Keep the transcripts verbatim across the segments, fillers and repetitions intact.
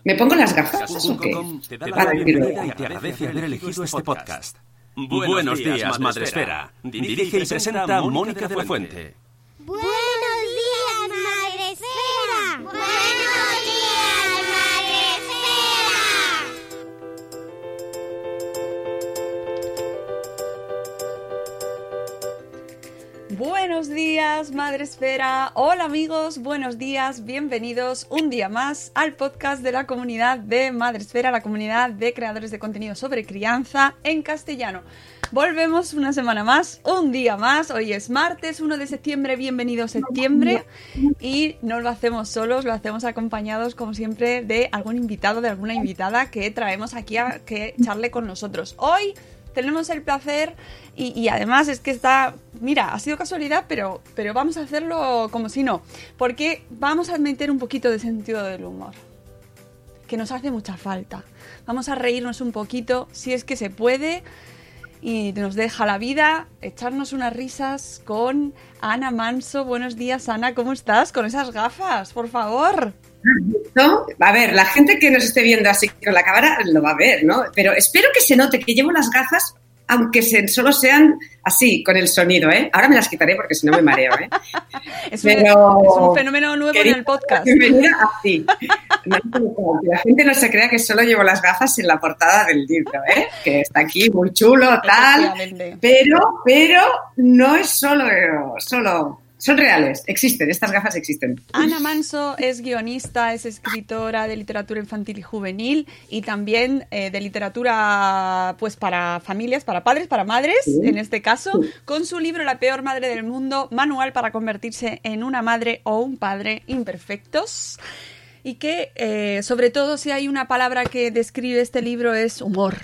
¿Me pongo las gafas o qué? Te da la bienvenida y te agradece haber elegido este podcast. Buenos días, Madresfera. Dirige y presenta Mónica de la Fuente. ¡Buenos días, Madresfera! ¡Buenos días, Madresfera! Buenos días, Madresfera. Hola amigos, buenos días, bienvenidos un día más al podcast de la comunidad de Madresfera, la comunidad de creadores de contenido sobre crianza en castellano. Volvemos una semana más, un día más. Hoy es martes, uno de septiembre, bienvenido septiembre. Y no lo hacemos solos, lo hacemos acompañados, como siempre, de algún invitado, de alguna invitada que traemos aquí a que charle con nosotros. Hoy tenemos el placer y, y además es que está, mira, ha sido casualidad, pero, pero vamos a hacerlo como si no, porque vamos a meter un poquito de sentido del humor, que nos hace mucha falta. Vamos a reírnos un poquito, si es que se puede, y nos deja la vida, echarnos unas risas con Ana Manso. Buenos días, Ana, ¿cómo estás? Con esas gafas, por favor. ¿No? A ver, la gente que nos esté viendo así con la cámara lo va a ver, ¿no? Pero espero que se note que llevo las gafas, aunque se, solo sean así, con el sonido, ¿eh? Ahora me las quitaré porque si no me mareo, ¿eh? es, Pero, un, es un fenómeno nuevo en el podcast. Bienvenida así. No, que la gente no se crea que solo llevo las gafas en la portada del libro, ¿eh? Que está aquí muy chulo, tal. Pero, pero no es solo, solo... Son reales, existen, estas gafas existen. Ana Manso es guionista, es escritora de literatura infantil y juvenil y también eh, de literatura pues para familias, para padres, para madres, sí, en este caso, sí, con su libro La peor madre del mundo, manual para convertirse en una madre o un padre imperfectos. Y que, eh, sobre todo, si hay una palabra que describe este libro es humor.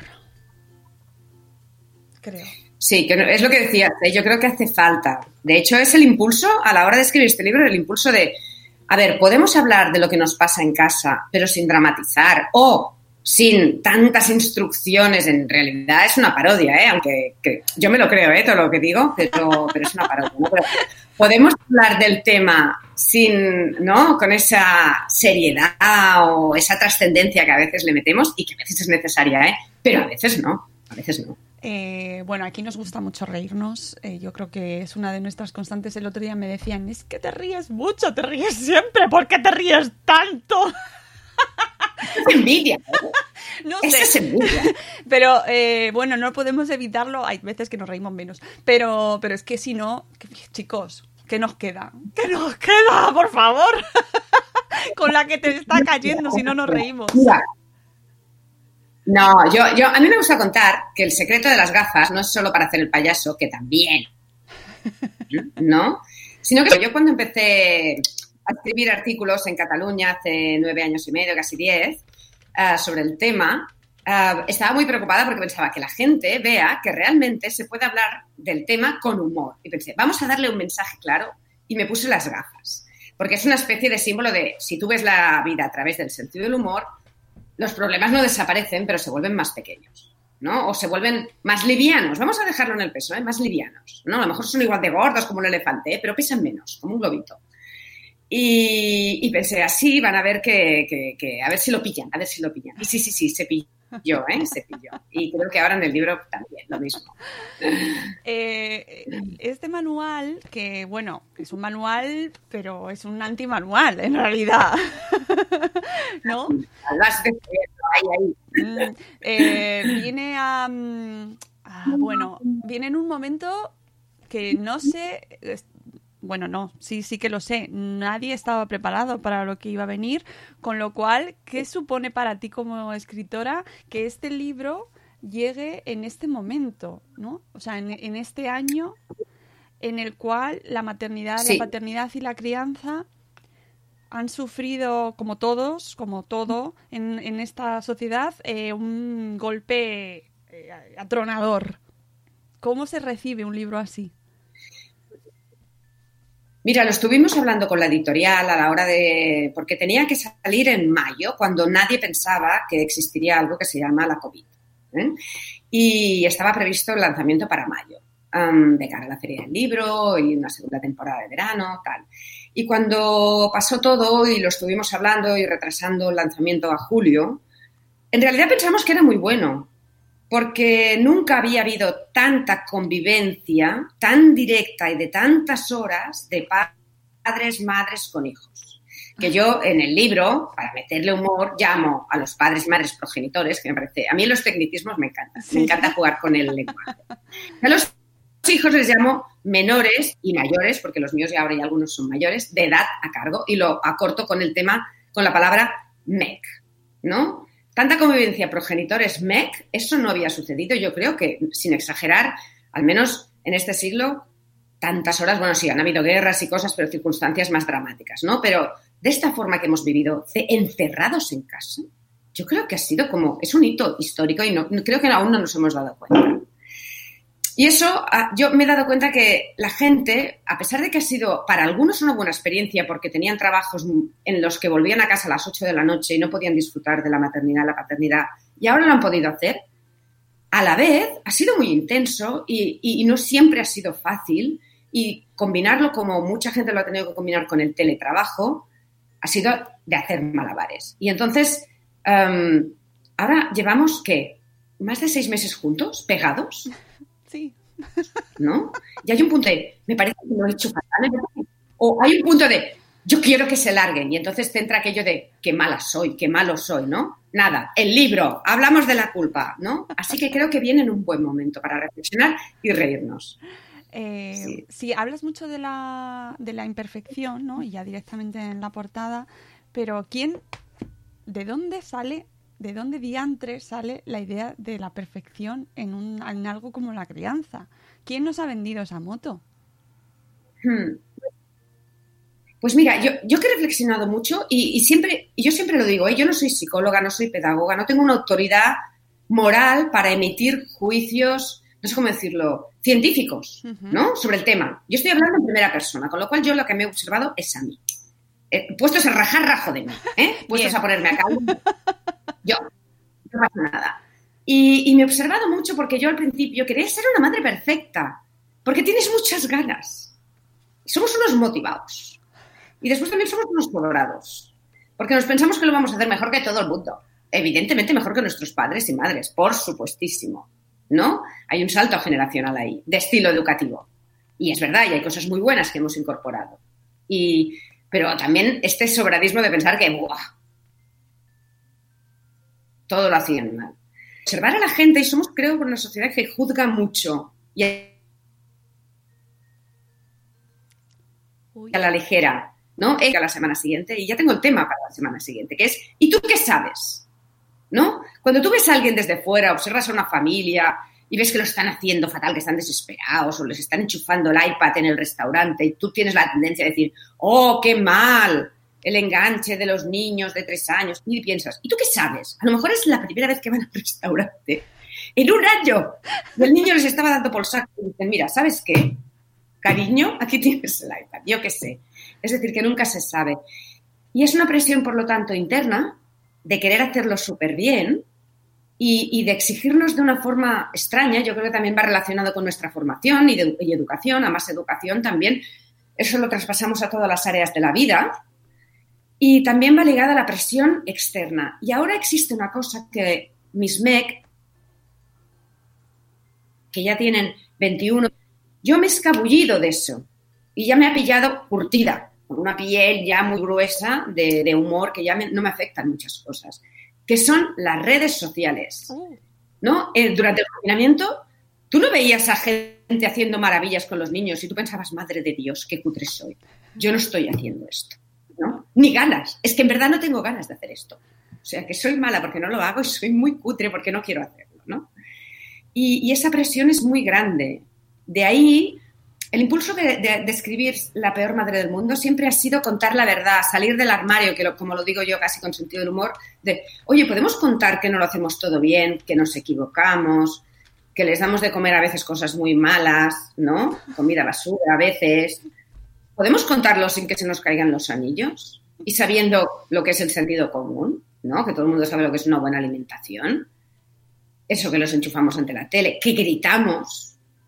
Creo. Sí, que es lo que decías, ¿eh? Yo creo que hace falta. De hecho, es el impulso, a la hora de escribir este libro, el impulso de, a ver, podemos hablar de lo que nos pasa en casa, pero sin dramatizar o sin tantas instrucciones. En realidad es una parodia, ¿eh? Aunque que yo me lo creo, ¿eh? Todo lo que digo, pero, pero es una parodia, ¿no? Pero podemos hablar del tema sin, ¿no? Con esa seriedad o esa trascendencia que a veces le metemos y que a veces es necesaria, ¿eh? Pero a veces no, a veces no. Eh, bueno, aquí nos gusta mucho reírnos. Eh, yo creo que es una de nuestras constantes. El otro día me decían, es que te ríes mucho, te ríes siempre. ¿Por qué te ríes tanto? Es envidia, ¿eh? No Eso sé. Es envidia. Pero eh, bueno, no podemos evitarlo. Hay veces que nos reímos menos. Pero, pero es que si no, que, chicos, ¿qué nos queda? ¿Qué nos queda, por favor? Con la que te está cayendo si no nos reímos. Mira. No, yo, yo, a mí me gusta contar que el secreto de las gafas no es solo para hacer el payaso, que también, ¿no? Sino que yo cuando empecé a escribir artículos en Cataluña hace nueve años y medio, casi diez, uh, sobre el tema, uh, estaba muy preocupada porque pensaba que la gente vea que realmente se puede hablar del tema con humor. Y pensé, vamos a darle un mensaje claro, y me puse las gafas. Porque es una especie de símbolo de, si tú ves la vida a través del sentido del humor, los problemas no desaparecen, pero se vuelven más pequeños, ¿no? O se vuelven más livianos. Vamos a dejarlo en el peso, ¿eh? Más livianos, ¿no? A lo mejor son igual de gordos como un elefante, ¿eh? Pero pesan menos, como un globito. Y, y pensé, así van a ver que, que, que... A ver si lo pillan, a ver si lo pillan. Y sí, sí, sí, se pilló, ¿eh? Se pilló. Y creo que ahora en el libro también, lo mismo. Eh, este manual, que, bueno, es un manual, pero es un antimanual, en realidad. ¿No? Ahí, ahí. Mm, eh, viene a, a... Bueno, viene en un momento que no sé... Bueno, no, sí, sí que lo sé. Nadie estaba preparado para lo que iba a venir, con lo cual, ¿qué supone para ti como escritora que este libro llegue en este momento, ¿no? O sea, en, en este año en el cual la maternidad, sí, la paternidad y la crianza han sufrido, como todos, como todo en, en esta sociedad, eh, un golpe eh, atronador. ¿Cómo se recibe un libro así? Mira, lo estuvimos hablando con la editorial a la hora de... porque tenía que salir en mayo, cuando nadie pensaba que existiría algo que se llama la COVID, ¿eh? Y estaba previsto el lanzamiento para mayo, um, de cara a la Feria del Libro y una segunda temporada de verano, tal. Y cuando pasó todo y lo estuvimos hablando y retrasando el lanzamiento a julio, en realidad pensamos que era muy bueno, porque nunca había habido tanta convivencia tan directa y de tantas horas de padres, madres con hijos. Que yo en el libro, para meterle humor, llamo a los padres, madres, progenitores, que me parece... A mí los tecnicismos me encantan, sí. Me encanta jugar con el lenguaje. A los hijos les llamo menores y mayores, porque los míos ya ahora ya algunos son mayores, de edad a cargo, y lo acorto con el tema, con la palabra M E C, ¿no? Tanta convivencia progenitores M E C, eso no había sucedido, yo creo que, sin exagerar, al menos en este siglo, tantas horas, bueno, sí, han habido guerras y cosas, pero circunstancias más dramáticas, ¿no? Pero de esta forma que hemos vivido, de encerrados en casa, yo creo que ha sido como, es un hito histórico y no, creo que aún no nos hemos dado cuenta. Y eso, yo me he dado cuenta que la gente, a pesar de que ha sido para algunos una buena experiencia porque tenían trabajos en los que volvían a casa a las ocho de la noche y no podían disfrutar de la maternidad, la paternidad, y ahora lo han podido hacer, a la vez ha sido muy intenso y, y, y no siempre ha sido fácil, y combinarlo como mucha gente lo ha tenido que combinar con el teletrabajo ha sido de hacer malabares. Y entonces, um, ahora llevamos, ¿qué? ¿Más de seis meses juntos, pegados? Sí. ¿No? Y hay un punto de, me parece que lo he hecho fatal, o hay un punto de, yo quiero que se larguen, y entonces te entra aquello de, qué mala soy, qué malo soy, ¿no? Nada, el libro, hablamos de la culpa, ¿no? Así que creo que viene en un buen momento para reflexionar y reírnos. Eh, sí. sí, hablas mucho de la, de la imperfección, ¿no? Y ya directamente en la portada, pero ¿quién, de dónde sale, de dónde diantre sale la idea de la perfección en, un, en algo como la crianza? ¿Quién nos ha vendido esa moto? Hmm. Pues mira, yo, yo que he reflexionado mucho y, y siempre, y yo siempre lo digo, ¿eh? Yo no soy psicóloga, no soy pedagoga, no tengo una autoridad moral para emitir juicios, no sé cómo decirlo, científicos, ¿no? Sobre el tema. Yo estoy hablando en primera persona, con lo cual yo lo que me he observado es a mí. Eh, puestos a rajar, rajo de mí, ¿eh? Puestos Bien. A ponerme a caldo. Yo, no pasa nada. Y, y me he observado mucho porque yo al principio quería ser una madre perfecta, porque tienes muchas ganas. Somos unos motivados. Y después también somos unos colorados, porque nos pensamos que lo vamos a hacer mejor que todo el mundo. Evidentemente mejor que nuestros padres y madres, por supuestísimo, ¿no? Hay un salto generacional ahí, de estilo educativo. Y es verdad, y hay cosas muy buenas que hemos incorporado. Y, pero también este sobradismo de pensar que, ¡buah!, todo lo hacían mal. Observar a la gente, y somos, creo, una sociedad que juzga mucho y a la ligera, ¿no? A la semana siguiente, y ya tengo el tema para la semana siguiente, que es, ¿y tú qué sabes? ¿No? Cuando tú ves a alguien desde fuera, observas a una familia y ves que lo están haciendo fatal, que están desesperados o les están enchufando el iPad en el restaurante y tú tienes la tendencia a decir, ¡oh, qué mal! El enganche de los niños de tres años. Y piensas, ¿y tú qué sabes? A lo mejor es la primera vez que van al restaurante. En un año. Y el niño les estaba dando por saco y dicen, mira, ¿sabes qué? Cariño, aquí tienes el iPad. Yo qué sé. Es decir, que nunca se sabe. Y es una presión, por lo tanto, interna de querer hacerlo súper bien y, y de exigirnos de una forma extraña. Yo creo que también va relacionado con nuestra formación y, de, y educación, a más educación también. Eso lo traspasamos a todas las áreas de la vida. Y también va ligada a la presión externa. Y ahora existe una cosa que mis M E C, que ya tienen veintiuno, yo me he escabullido de eso. Y ya me ha pillado curtida, con una piel ya muy gruesa de, de humor que ya me, no me afectan muchas cosas, que son las redes sociales, ¿no? Eh, durante el confinamiento, tú no veías a gente haciendo maravillas con los niños y tú pensabas, madre de Dios, qué cutre soy. Yo no estoy haciendo esto, ¿no? Ni ganas. Es que en verdad no tengo ganas de hacer esto. O sea, que soy mala porque no lo hago y soy muy cutre porque no quiero hacerlo, ¿no? Y, y esa presión es muy grande. De ahí... El impulso de, de, de escribir La peor madre del mundo siempre ha sido contar la verdad, salir del armario, que lo, como lo digo yo casi con sentido del humor, de, oye, podemos contar que no lo hacemos todo bien, que nos equivocamos, que les damos de comer a veces cosas muy malas, ¿no? Comida basura a veces. ¿Podemos contarlo sin que se nos caigan los anillos? Y sabiendo lo que es el sentido común, ¿no? Que todo el mundo sabe lo que es una buena alimentación. Eso que los enchufamos ante la tele, que gritamos,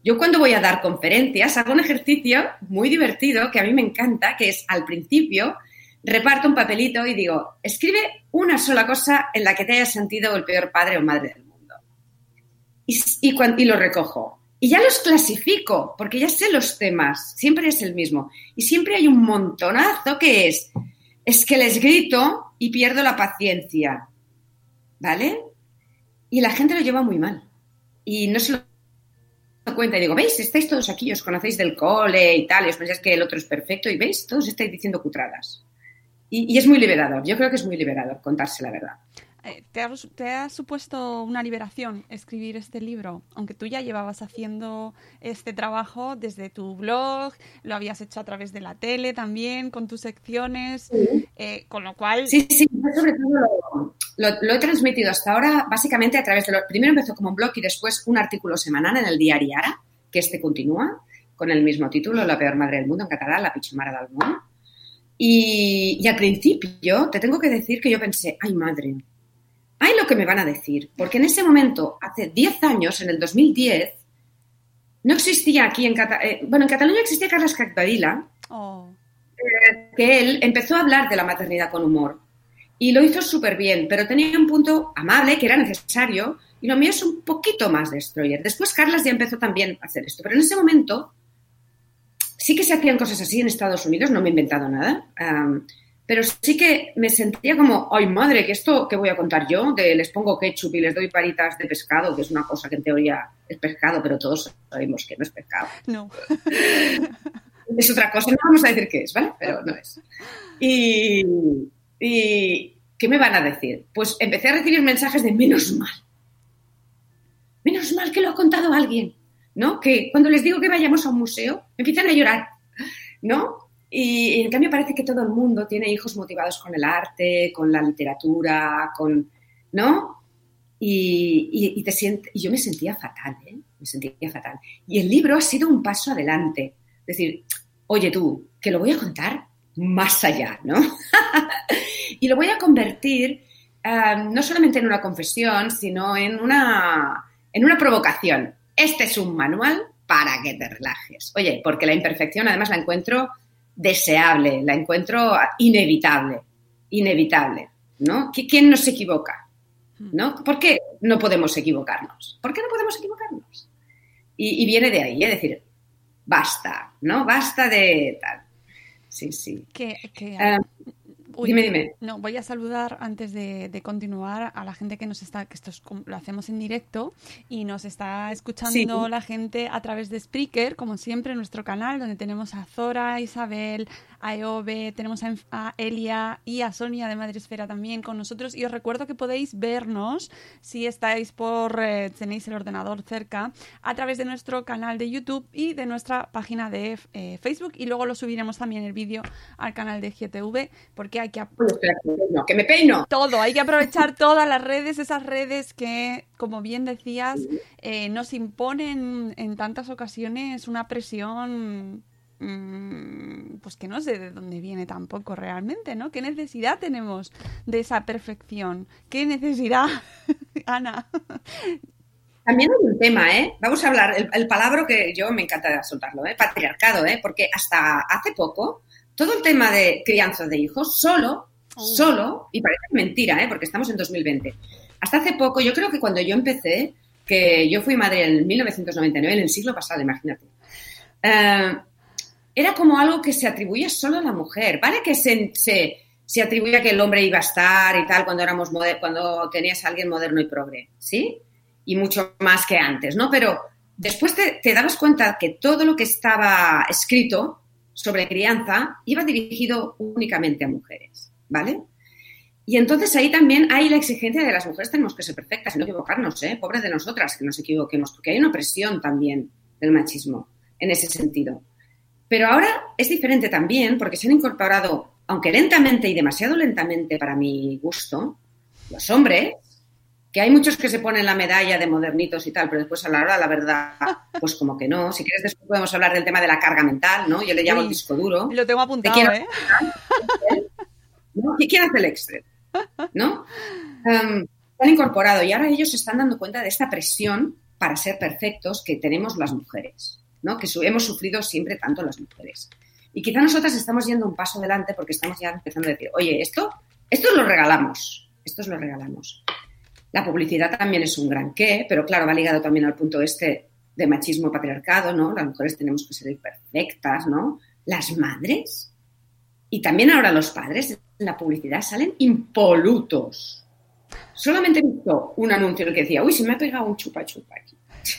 Yo cuando voy a dar conferencias hago un ejercicio muy divertido que a mí me encanta, que es al principio reparto un papelito y digo, escribe una sola cosa en la que te hayas sentido el peor padre o madre del mundo. Y, y, cuando, y lo recojo. Y ya los clasifico, porque ya sé los temas, siempre es el mismo. Y siempre hay un montonazo que es, es que les grito y pierdo la paciencia, ¿vale? Y la gente lo lleva muy mal. Y no se lo da cuenta. Y digo, ¿veis? Estáis todos aquí, os conocéis del cole y tal, y os pensáis que el otro es perfecto, y ¿veis? Todos estáis diciendo cutradas. Y, y es muy liberador. Yo creo que es muy liberador contarse la verdad. ¿Te ha, ¿Te ha supuesto una liberación escribir este libro? Aunque tú ya llevabas haciendo este trabajo desde tu blog, lo habías hecho a través de la tele también, con tus secciones, sí. eh, con lo cual... Sí, sí, sobre todo lo, lo, lo he transmitido hasta ahora básicamente a través de... Lo, primero empezó como un blog y después un artículo semanal en el diari Ara, que este continúa, con el mismo título, La peor madre del mundo, en català, La pitjor mare del món. Y, y al principio te tengo que decir que yo pensé, ay madre... Ay, lo que me van a decir, porque en ese momento, hace diez años, en el dos mil diez, no existía aquí en Cataluña, eh, bueno, en Cataluña existía Carles Capdevila, oh. eh, que él empezó a hablar de la maternidad con humor y lo hizo súper bien, pero tenía un punto amable que era necesario y lo mío es un poquito más destroyer. Después Carles ya empezó también a hacer esto, pero en ese momento sí que se hacían cosas así en Estados Unidos, no me he inventado nada, um, pero sí que me sentía como, ay madre, que esto que voy a contar yo, de les pongo ketchup y les doy paritas de pescado, que es una cosa que en teoría es pescado, pero todos sabemos que no es pescado. No. Es otra cosa, no vamos a decir qué es, ¿vale? Pero no es. Y, y ¿qué me van a decir? Pues empecé a recibir mensajes de menos mal. Menos mal que lo ha contado alguien, ¿no? Que cuando les digo que vayamos a un museo, empiezan a llorar, ¿no? Y en cambio parece que todo el mundo tiene hijos motivados con el arte, con la literatura, con, ¿no? Y, y, y, te siente, y yo me sentía fatal, ¿eh? Me sentía fatal. Y el libro ha sido un paso adelante. Es decir, oye tú, que lo voy a contar más allá, ¿no? Y lo voy a convertir uh, no solamente en una confesión, sino en una, en una provocación. Este es un manual para que te relajes. Oye, porque la imperfección además la encuentro... deseable, la encuentro inevitable, inevitable, ¿no? ¿Quién no se equivoca? ¿No? ¿Por qué no podemos equivocarnos? ¿Por qué no podemos equivocarnos? Y, y viene de ahí, es decir, basta, ¿no? Basta de tal. Sí, sí. Que, que... Uh, Uy, dime, dime. No, voy a saludar antes de, de continuar a la gente que nos está, que esto es, lo hacemos en directo y nos está escuchando sí. La gente a través de Spreaker, como siempre, en nuestro canal, donde tenemos a Zora, Isabel, a Eove, tenemos a, a Elia y a Sonia de Madresfera también con nosotros. Y os recuerdo que podéis vernos, si estáis por, eh, tenéis el ordenador cerca, a través de nuestro canal de YouTube y de nuestra página de eh, Facebook. Y luego lo subiremos también el vídeo al canal de G T V, porque hay que... No, que me peino. Todo, hay que aprovechar todas las redes, esas redes que, como bien decías, eh, nos imponen en tantas ocasiones una presión... pues que no sé de dónde viene tampoco realmente, ¿no? ¿Qué necesidad tenemos de esa perfección? ¿Qué necesidad, Ana? También hay un tema, ¿eh? Vamos a hablar, el, el palabra que yo me encanta soltarlo, ¿eh? Patriarcado, ¿eh? Porque hasta hace poco, todo el tema de crianza de hijos, solo, uh. solo, y parece mentira, ¿eh? Porque estamos en dos mil veinte. Hasta hace poco, yo creo que cuando yo empecé, que yo fui madre en mil novecientos noventa y nueve, en el siglo pasado, imagínate, eh... era como algo que se atribuía solo a la mujer, ¿vale? Que se, se, se atribuía que el hombre iba a estar y tal cuando éramos moder- cuando tenías a alguien moderno y progre, ¿sí? Y mucho más que antes, ¿no? Pero después te, te dabas cuenta que todo lo que estaba escrito sobre crianza iba dirigido únicamente a mujeres, ¿vale? Y entonces ahí también hay la exigencia de las mujeres, tenemos que ser perfectas y no equivocarnos, ¿eh? Pobres de nosotras que nos equivoquemos, porque hay una presión también del machismo en ese sentido. Pero ahora es diferente también porque se han incorporado, aunque lentamente y demasiado lentamente para mi gusto, los hombres, que hay muchos que se ponen la medalla de modernitos y tal, pero después a la hora, la verdad, pues como que no. Si quieres después podemos hablar del tema de la carga mental, ¿no? Yo le llamo sí, el disco duro. Lo tengo apuntado, quién ¿eh? Hace, ¿no? ¿Y quién hace el Excel? ¿No? Um, se han incorporado y ahora ellos se están dando cuenta de esta presión para ser perfectos que tenemos las mujeres, ¿no? Que su- hemos sufrido siempre tanto las mujeres. Y quizá nosotras estamos yendo un paso adelante porque estamos ya empezando a decir, oye, esto, esto lo regalamos, esto lo regalamos. La publicidad también es un gran qué, pero claro, va ligado también al punto este de machismo patriarcado, ¿no? Las mujeres tenemos que ser perfectas, ¿no? Las madres y también ahora los padres en la publicidad salen impolutos. Solamente he visto un anuncio en el que decía, uy, se me ha pegado un chupa chupa aquí,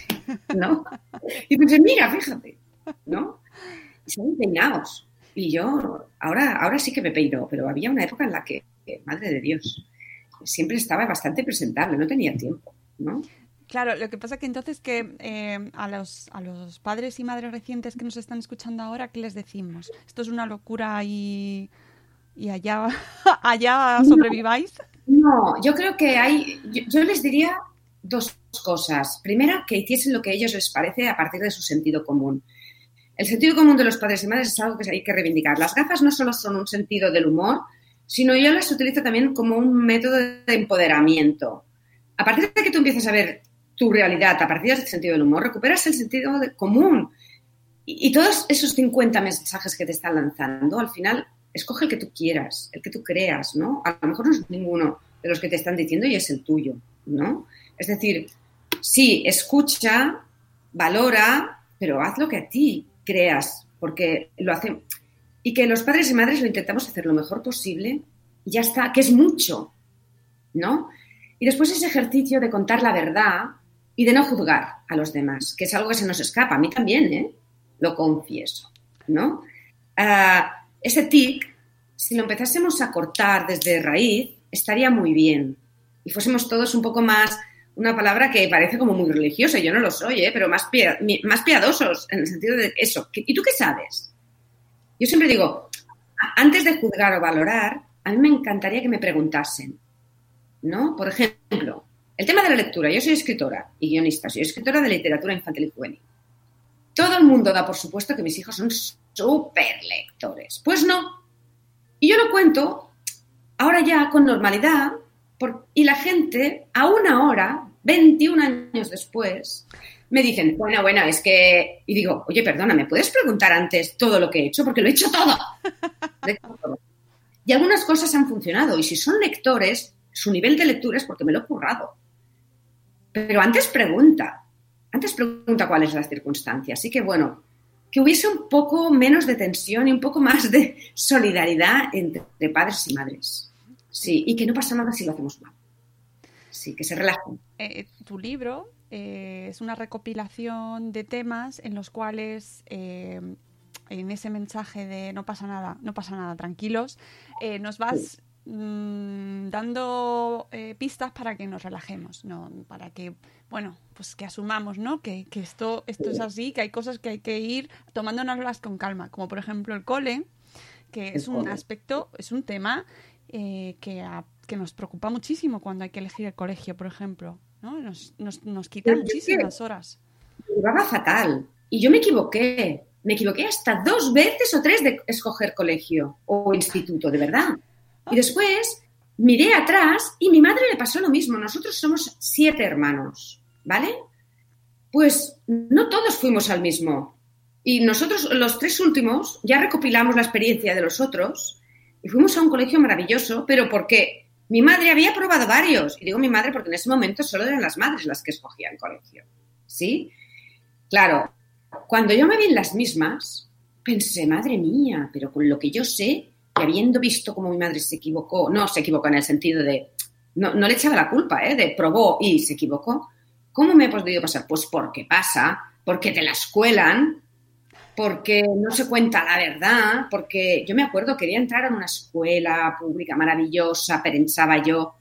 ¿no? Y pensé, mira, fíjate, ¿no? Y salen peinados. Y yo, ahora, ahora sí que me peino, pero había una época en la que, madre de Dios, siempre estaba bastante presentable, no tenía tiempo, ¿no? Claro, lo que pasa que entonces que eh, a, los, a los padres y madres recientes que nos están escuchando ahora, ¿qué les decimos? ¿Esto es una locura y, y allá, allá sobreviváis? No, yo creo que hay, yo, yo les diría dos cosas. Primera, que hiciesen lo que a ellos les parece a partir de su sentido común. El sentido común de los padres y madres es algo que hay que reivindicar. Las gafas no solo son un sentido del humor, sino yo las utilizo también como un método de empoderamiento. A partir de que tú empiezas a ver tu realidad a partir del sentido del humor, recuperas el sentido de común. Y, y todos esos cincuenta mensajes que te están lanzando, al final, escoge el que tú quieras, el que tú creas, ¿no? A lo mejor no es ninguno de los que te están diciendo y es el tuyo, ¿no? Es decir, sí, escucha, valora, pero haz lo que a ti creas, porque lo hacen. Y que los padres y madres lo intentamos hacer lo mejor posible y ya está, que es mucho, ¿no? Y después ese ejercicio de contar la verdad y de no juzgar a los demás, que es algo que se nos escapa, a mí también, ¿eh? Lo confieso, ¿no? Uh, ese tic, si lo empezásemos a cortar desde raíz, estaría muy bien. Y fuésemos todos un poco más, una palabra que parece como muy religiosa, yo no lo soy, ¿eh? Pero más, pia- más piadosos, en el sentido de eso. ¿Y tú qué sabes? Yo siempre digo, antes de juzgar o valorar, a mí me encantaría que me preguntasen, ¿no? Por ejemplo, el tema de la lectura. Yo soy escritora y guionista, soy escritora de literatura infantil y juvenil. Todo el mundo da por supuesto que mis hijos son súper lectores. Pues no. Y yo lo cuento ahora ya con normalidad por, y la gente, a una hora, veintiún años después, me dicen, bueno, bueno, es que... Y digo, oye, perdona, ¿me puedes preguntar antes todo lo que he hecho? Porque lo he hecho todo. Y algunas cosas han funcionado. Y si son lectores, su nivel de lectura es porque me lo he currado. Pero antes pregunta. Antes pregunta cuál es la circunstancia. Así que, bueno, que hubiese un poco menos de tensión y un poco más de solidaridad entre padres y madres. Sí, y que no pasa nada si lo hacemos mal. Sí, que se relajen. Eh, tu libro eh, es una recopilación de temas en los cuales... Eh, en ese mensaje de no pasa nada, no pasa nada, tranquilos, eh, nos vas mmm, dando eh, pistas para que nos relajemos, ¿no? Para que, bueno, pues que asumamos, ¿no? Que, que esto, esto es así, que hay cosas que hay que ir tomándonoslas con calma, como por ejemplo el cole, que es un aspecto, es un tema eh, que, a, que nos preocupa muchísimo cuando hay que elegir el colegio, por ejemplo, ¿no? Nos, nos, nos quita muchísimas horas. Me llevaba fatal y yo me equivoqué. Me equivoqué hasta dos veces o tres de escoger colegio o instituto, de verdad. Y después miré atrás y mi madre le pasó lo mismo. Nosotros somos siete hermanos, ¿vale? Pues no todos fuimos al mismo. Y nosotros, los tres últimos, ya recopilamos la experiencia de los otros y fuimos a un colegio maravilloso, pero porque mi madre había probado varios. Y digo mi madre porque en ese momento solo eran las madres las que escogían colegio, ¿sí? Claro. Cuando yo me vi en las mismas, pensé, madre mía, pero con lo que yo sé, y habiendo visto cómo mi madre se equivocó, no se equivocó en el sentido de, no, no le echaba la culpa, ¿eh? De probó y se equivocó, ¿cómo me he podido pasar? Pues porque pasa, porque te la escuelan, porque no se cuenta la verdad, porque yo me acuerdo, quería entrar a una escuela pública maravillosa, pensaba yo,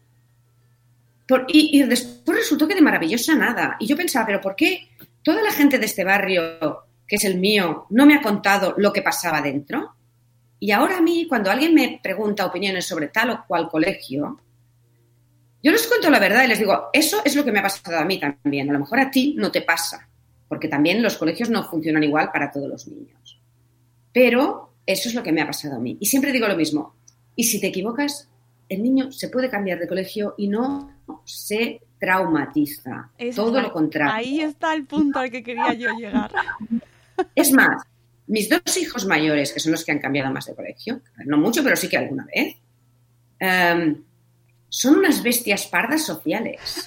por, y, y después resultó que de maravillosa nada, y yo pensaba, pero ¿por qué toda la gente de este barrio, que es el mío, no me ha contado lo que pasaba dentro? Y ahora a mí, cuando alguien me pregunta opiniones sobre tal o cual colegio, yo les cuento la verdad y les digo, eso es lo que me ha pasado a mí también. A lo mejor a ti no te pasa, porque también los colegios no funcionan igual para todos los niños. Pero eso es lo que me ha pasado a mí. Y siempre digo lo mismo. Y si te equivocas, el niño se puede cambiar de colegio y no se traumatiza. Eso todo es, lo contrario. Ahí está el punto al que quería yo llegar. Es más, mis dos hijos mayores, que son los que han cambiado más de colegio, no mucho, pero sí que alguna vez, um, son unas bestias pardas sociales.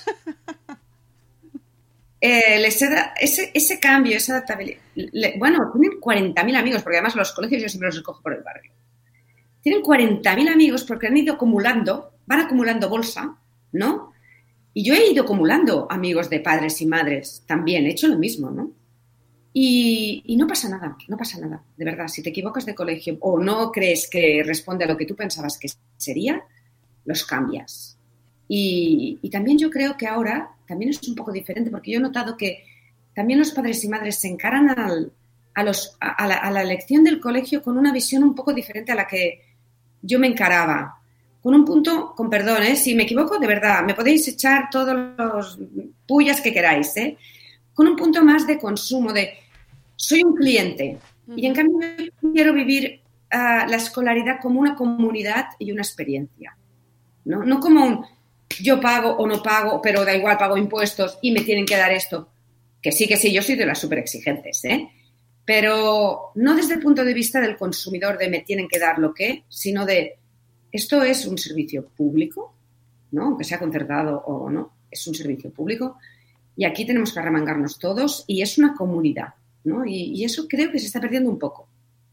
Eh, les da ese, ese cambio, esa adaptabilidad. Le, bueno, tienen cuarenta mil amigos, porque además los colegios yo siempre los escojo por el barrio. Tienen cuarenta mil amigos porque han ido acumulando, van acumulando bolsa, ¿no? Y yo he ido acumulando amigos de padres y madres también, he hecho lo mismo, ¿no? Y, y no pasa nada, no pasa nada, de verdad. Si te equivocas de colegio o no crees que responde a lo que tú pensabas que sería, los cambias. Y, y también yo creo que ahora también es un poco diferente, porque yo he notado que también los padres y madres se encaran al, a, los, a, a, la, a la elección del colegio con una visión un poco diferente a la que yo me encaraba. Con un punto, con perdón, ¿eh? Si me equivoco, de verdad, me podéis echar todos los pullas que queráis, ¿eh? Con un punto más de consumo, de soy un cliente. Uh-huh. Y en cambio quiero vivir uh, la escolaridad como una comunidad y una experiencia. No, no como un yo pago o no pago, pero da igual, pago impuestos y me tienen que dar esto. Que sí, que sí, yo soy de las súper exigentes, ¿eh? Pero no desde el punto de vista del consumidor de me tienen que dar lo que, sino de esto es un servicio público, ¿no? Aunque sea concertado o no, es un servicio público y aquí tenemos que arremangarnos todos y es una comunidad, ¿no? Y, y eso creo que se está perdiendo un poco.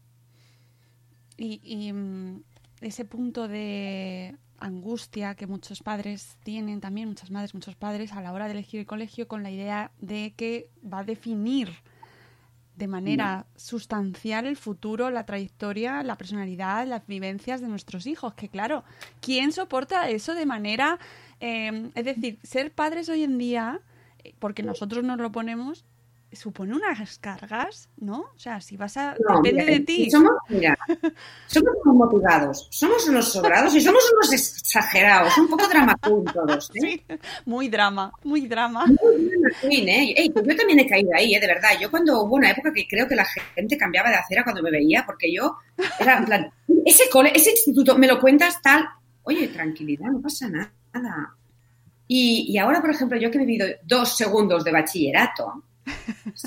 Y, y ese punto de angustia que muchos padres tienen también, muchas madres, muchos padres, a la hora de elegir el colegio con la idea de que va a definir de manera sustancial el futuro, la trayectoria, la personalidad, las vivencias de nuestros hijos. Que claro, ¿quién soporta eso de manera... Eh, es decir, ser padres hoy en día, porque nosotros nos lo ponemos, supone unas cargas, ¿no? O sea, si vas a... No, depende mira, de ti. Somos, mira, somos unos motivados, somos unos sobrados y somos unos exagerados, un poco drama queen todos, ¿eh? Sí, muy drama, muy drama. Muy drama queen, ¿eh? Ey, pues yo también he caído ahí, ¿eh? De verdad. Yo cuando hubo una época que creo que la gente cambiaba de acera cuando me veía, porque yo era en plan, ese cole, ese instituto, me lo cuentas tal, oye, tranquilidad, no pasa nada. Y, y ahora, por ejemplo, yo que he vivido dos segundos de bachillerato, ¿sí?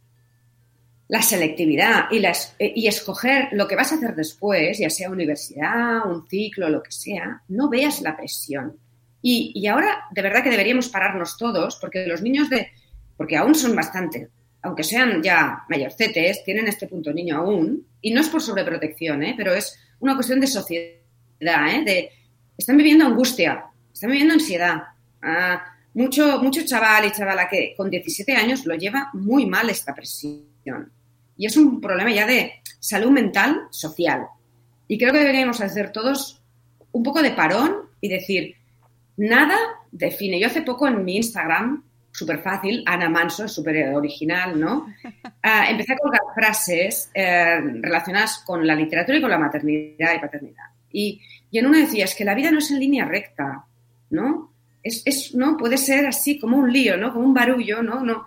La selectividad y, las, y escoger lo que vas a hacer después, ya sea universidad, un ciclo, lo que sea, no veas la presión. Y, y ahora, de verdad que deberíamos pararnos todos, porque los niños de... Porque aún son bastante, aunque sean ya mayorcetes, tienen este punto niño aún, y no es por sobreprotección, ¿eh? Pero es una cuestión de sociedad, ¿eh? De, están viviendo angustia, están viviendo ansiedad. Ah, mucho, mucho chaval y chavala que con diecisiete años lo lleva muy mal esta presión. Y es un problema ya de salud mental, social. Y creo que deberíamos hacer todos un poco de parón y decir, nada define. Yo hace poco en mi Instagram, súper fácil, Ana Manso, súper original, ¿no? Uh, empecé a colgar frases eh, relacionadas con la literatura y con la maternidad y paternidad. Y, y en una decía, es que la vida no es en línea recta, ¿no? Es, es, ¿no? Puede ser así como un lío, ¿no? Como un barullo, ¿no? No,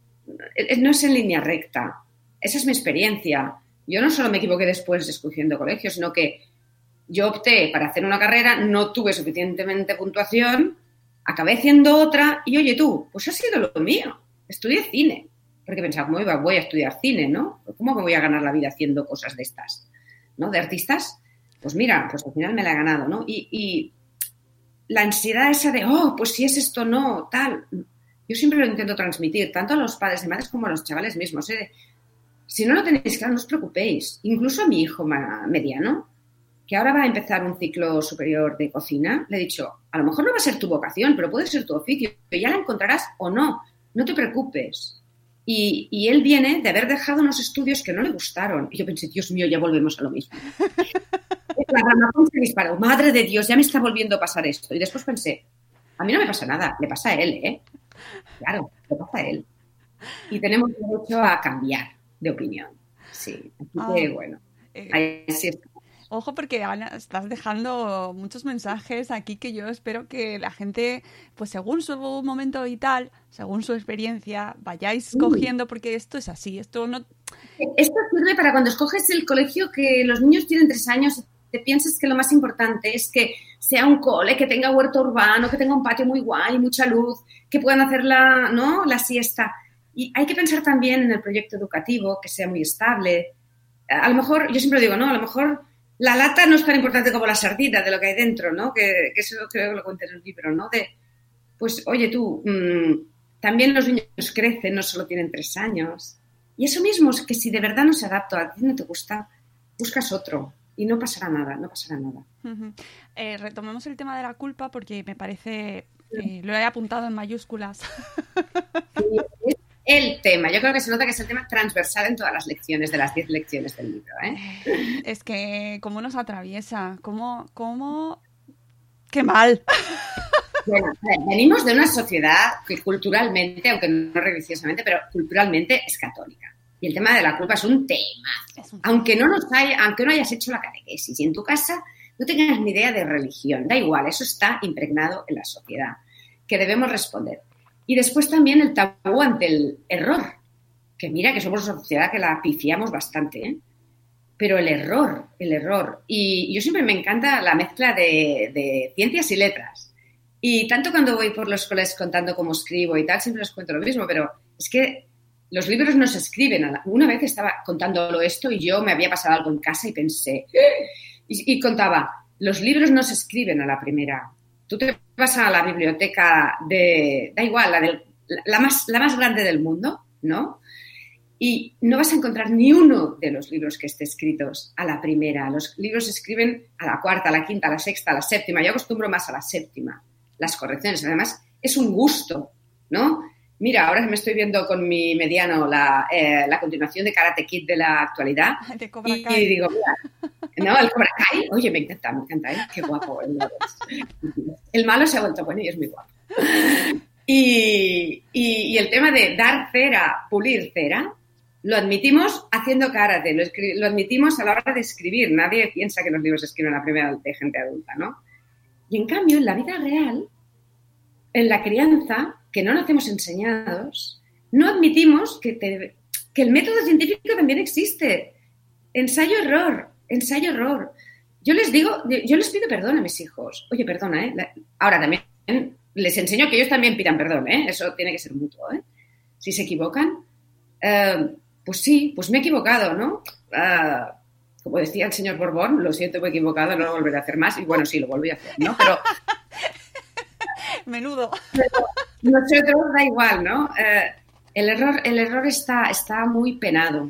no es en línea recta. Esa es mi experiencia. Yo no solo me equivoqué después escogiendo colegio, sino que yo opté para hacer una carrera, no tuve suficientemente puntuación, acabé haciendo otra y, oye, tú, pues ha sido lo mío. Estudié cine. Porque pensaba, ¿cómo iba? Voy a estudiar cine, ¿no? ¿Cómo me voy a ganar la vida haciendo cosas de estas? ¿No? De artistas. Pues mira, pues al final me la he ganado, ¿no? Y, y la ansiedad esa de, oh, pues si es esto, no, tal. Yo siempre lo intento transmitir, tanto a los padres y madres como a los chavales mismos, ¿eh? Si no lo tenéis claro, no os preocupéis. Incluso a mi hijo mediano, que ahora va a empezar un ciclo superior de cocina, le he dicho, a lo mejor no va a ser tu vocación, pero puede ser tu oficio, que ya la encontrarás o no. No te preocupes. Y, y él viene de haber dejado unos estudios que no le gustaron. Y yo pensé, Dios mío, ya volvemos a lo mismo. La ramazón se disparó. Madre de Dios, ya me está volviendo a pasar esto. Y después pensé, a mí no me pasa nada, le pasa a él, ¿eh? Claro, le pasa a él. Y tenemos derecho a cambiar de opinión. Sí, así que, ah, bueno, eh, ahí sí está. Ojo, porque Ana, estás dejando muchos mensajes aquí que yo espero que la gente, pues según su momento vital, según su experiencia, vayáis sí. cogiendo, porque esto es así, esto no... Esto sirve para cuando escoges el colegio que los niños tienen tres años, te pienses que lo más importante es que sea un cole, que tenga huerto urbano, que tenga un patio muy guay, mucha luz, que puedan hacer la, ¿no? la siesta. Y hay que pensar también en el proyecto educativo, que sea muy estable. A lo mejor, yo siempre digo, ¿no? A lo mejor la lata no es tan importante como la sardina de lo que hay dentro, ¿no? Que, que eso creo que lo cuento en el libro, ¿no? De, pues, oye tú, mmm, también los niños crecen, no solo tienen tres años. Y eso mismo es que si de verdad no se adapta, a ti no te gusta, buscas otro y no pasará nada, no pasará nada. Uh-huh. Eh, retomemos el tema de la culpa porque me parece, eh, lo he apuntado en mayúsculas. Sí, es el tema, yo creo que se nota que es el tema transversal en todas las lecciones, de las diez lecciones del libro, ¿eh? Es que cómo nos atraviesa, cómo, cómo, qué mal. Bueno, venimos de una sociedad que culturalmente, aunque no religiosamente, pero culturalmente es católica. Y el tema de la culpa es un tema. Es un... Aunque no nos haya, aunque no hayas hecho la catequesis y en tu casa no tengas ni idea de religión, da igual, eso está impregnado en la sociedad, que debemos responder. Y después también el tabú ante el error, que mira que somos una sociedad que la pifiamos bastante, ¿eh? Pero el error, el error. Y yo siempre me encanta la mezcla de, de ciencias y letras. Y tanto cuando voy por los colegios contando cómo escribo y tal, siempre les cuento lo mismo, pero es que los libros no se escriben. Una vez estaba contándolo esto y yo me había pasado algo en casa y pensé, y, y contaba, los libros no se escriben a la primera. Tú te vas a la biblioteca de, da igual, la, del, la, más, la más grande del mundo, ¿no? Y no vas a encontrar ni uno de los libros que esté escritos a la primera. Los libros se escriben a la cuarta, a la quinta, a la sexta, a la séptima. Yo acostumbro más a la séptima. Las correcciones, además, es un gusto, ¿no? Mira, ahora me estoy viendo con mi mediano la, eh, la continuación de Karate Kid de la actualidad. De Cobra y, Kai. y digo, mira, ¿no? El Cobra Kai, oye, me encanta, me encanta, ¿eh? Qué guapo. El, el malo se ha vuelto bueno y es muy guapo. Y, y, y el tema de dar cera, pulir cera, lo admitimos haciendo karate, lo, escri- lo admitimos a la hora de escribir. Nadie piensa que los libros se escriben a la primera de gente adulta, ¿no? Y en cambio, en la vida real, en la crianza, que no nacemos enseñados, no admitimos que, te, que el método científico también existe. Ensayo-error, ensayo-error. Yo les digo, yo les pido perdón a mis hijos. Oye, perdona, ¿eh? Ahora también les enseño que ellos también pidan perdón, ¿eh? Eso tiene que ser mutuo, ¿eh? Si se equivocan, eh, pues sí, pues me he equivocado, ¿no? Uh, como decía el señor Borbón, lo siento, me he equivocado, no lo volveré a hacer más. Y bueno, sí, lo volví a hacer, ¿no? Pero... Menudo. Pero nosotros da igual, ¿no? Eh, el error, el error está, está muy penado.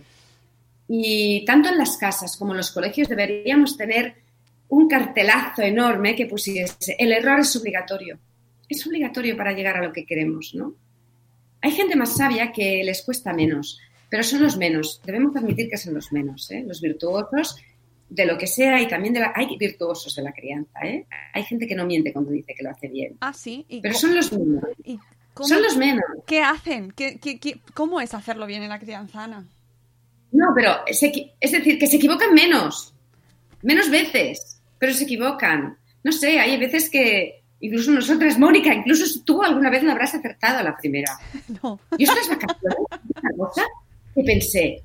Y tanto en las casas como en los colegios deberíamos tener un cartelazo enorme que pusiese, el error es obligatorio. Es obligatorio para llegar a lo que queremos, ¿no? Hay gente más sabia que les cuesta menos, pero son los menos. Debemos admitir que son los menos, ¿eh? Los virtuosos de lo que sea y también de la... Hay virtuosos de la crianza, ¿eh? Hay gente que no miente cuando dice que lo hace bien. Ah, sí. ¿Y pero cómo... son los menos. ¿Y cómo... Son los menos. ¿Qué hacen? ¿Qué, qué, qué... ¿Cómo es hacerlo bien en la crianza, Ana? No, pero se... es decir, que se equivocan menos. Menos veces, pero se equivocan. No sé, hay veces que... Incluso nosotras, Mónica, incluso tú alguna vez me habrás acertado a la primera. No. Yo estas vacaciones, una cosa que pensé,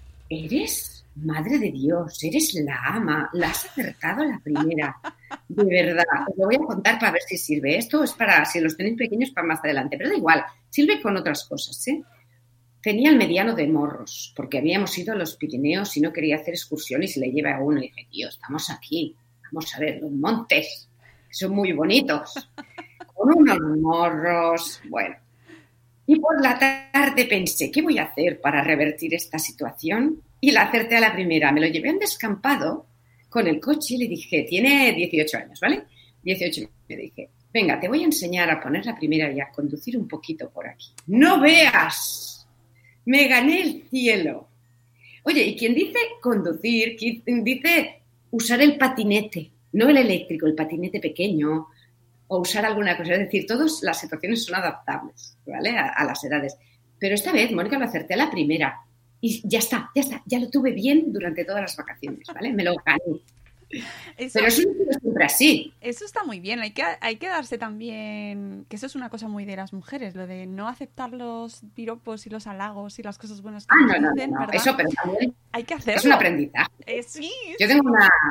eres madre de Dios, eres la ama, la has acertado a la primera. De verdad, os lo voy a contar para ver si sirve. Esto es para, si los tenéis pequeños, para más adelante, pero da igual, sirve con otras cosas, ¿eh? Tenía el mediano de morros, porque habíamos ido a los Pirineos y no quería hacer excursiones y le llevé a uno y dije, tío, estamos aquí, vamos a ver los montes. Son muy bonitos, con unos morros, bueno. Y por la tarde pensé, ¿qué voy a hacer para revertir esta situación? Y la acerté a la primera. Me lo llevé a un descampado con el coche y le dije, tiene dieciocho años, ¿vale? dieciocho, me dije, venga, te voy a enseñar a poner la primera y a conducir un poquito por aquí. ¡No veas! Me gané el cielo. Oye, ¿y quién dice conducir? ¿Quién dice usar el patinete? No el eléctrico, el patinete pequeño, o usar alguna cosa. Es decir, todas las situaciones son adaptables, ¿vale? A, a las edades. Pero esta vez, Mónica, lo acerté a la primera. Y ya está, ya está. Ya lo tuve bien durante todas las vacaciones, ¿vale? Me lo gané. Eso, pero eso no es siempre así. Eso está muy bien. Hay que, hay que darse también... Que eso es una cosa muy de las mujeres, lo de no aceptar los piropos y los halagos y las cosas buenas que ah, nos no, dicen, no, no. ¿verdad? Eso, pero también hay que hacerlo. Es un aprendizaje. Eh, sí. Yo tengo una...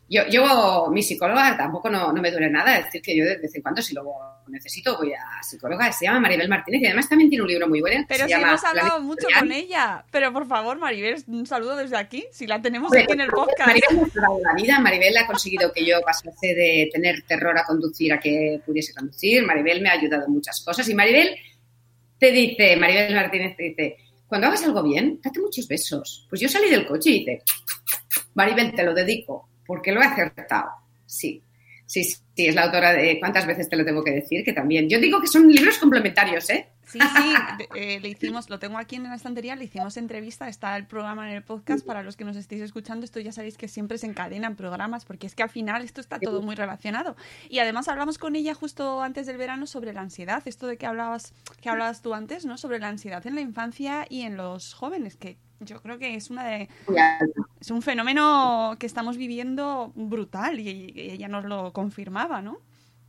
Yo, yo, mi psicóloga tampoco no, no me duele nada, es decir, que yo de vez en cuando, si lo necesito, voy a psicóloga, se llama Maribel Martínez y además también tiene un libro muy bueno. Pero si hemos hablado mucho con ella. Pero por favor, Maribel, un saludo desde aquí, si la tenemos Hombre, aquí en el podcast. Maribel me ha salvado la vida, Maribel ha conseguido que yo pasase de tener terror a conducir a que pudiese conducir, Maribel me ha ayudado en muchas cosas y Maribel te dice, Maribel Martínez te dice, cuando hagas algo bien, date muchos besos. Pues yo salí del coche y dice, Maribel, te lo dedico. Porque lo he acertado. Sí, sí, sí, es la autora de ¿Cuántas veces te lo tengo que decir? Que también. Yo digo que son libros complementarios, ¿eh? Sí, sí, eh, le hicimos, lo tengo aquí en la estantería, le hicimos entrevista, está el programa en el podcast, para los que nos estéis escuchando, esto ya sabéis que siempre se encadenan programas, porque es que al final esto está todo muy relacionado. Y además hablamos con ella justo antes del verano sobre la ansiedad, esto de que hablabas, que hablabas tú antes, ¿no? Sobre la ansiedad en la infancia y en los jóvenes, que yo creo que es una de es un fenómeno que estamos viviendo brutal y, y ella nos lo confirmaba, ¿no?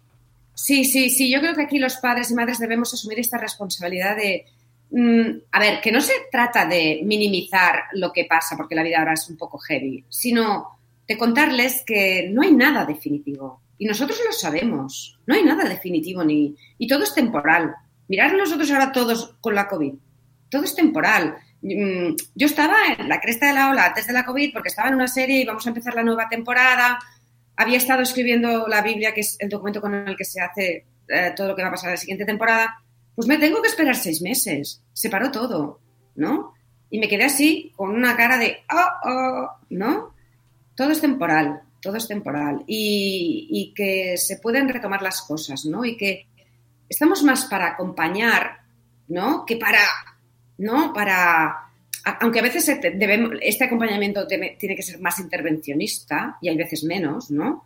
Sí, sí, sí. Yo creo que aquí los padres y madres debemos asumir esta responsabilidad de, mmm, a ver, que no se trata de minimizar lo que pasa porque la vida ahora es un poco heavy, sino de contarles que no hay nada definitivo y nosotros lo sabemos. No hay nada definitivo ni y todo es temporal. Mirad nosotros ahora todos con la COVID. Todo es temporal. Yo estaba en la cresta de la ola antes de la COVID porque estaba en una serie y vamos a empezar la nueva temporada. Había estado escribiendo la Biblia, que es el documento con el que se hace eh, todo lo que va a pasar en la siguiente temporada. Pues me tengo que esperar seis meses. Se paró todo, ¿no? Y me quedé así con una cara de oh, oh, ¿no? Todo es temporal, todo es temporal. Y, y que se pueden retomar las cosas, ¿no? Y que estamos más para acompañar, ¿no? Que para... ¿no? Para, aunque a veces debemos, este acompañamiento debe, tiene que ser más intervencionista y hay veces menos, ¿no?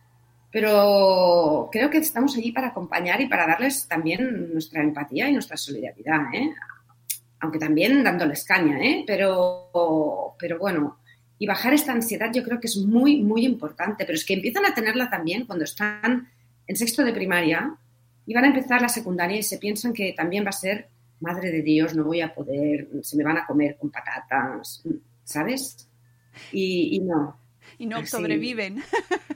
Pero creo que estamos allí para acompañar y para darles también nuestra empatía y nuestra solidaridad, ¿eh? Aunque también dándoles caña, ¿eh? Pero, pero bueno, y bajar esta ansiedad yo creo que es muy, muy importante, pero es que empiezan a tenerla también cuando están en sexto de primaria y van a empezar la secundaria y se piensan que también va a ser madre de Dios, no voy a poder, se me van a comer con patatas, ¿sabes? Y, y no. Y no así. Sobreviven.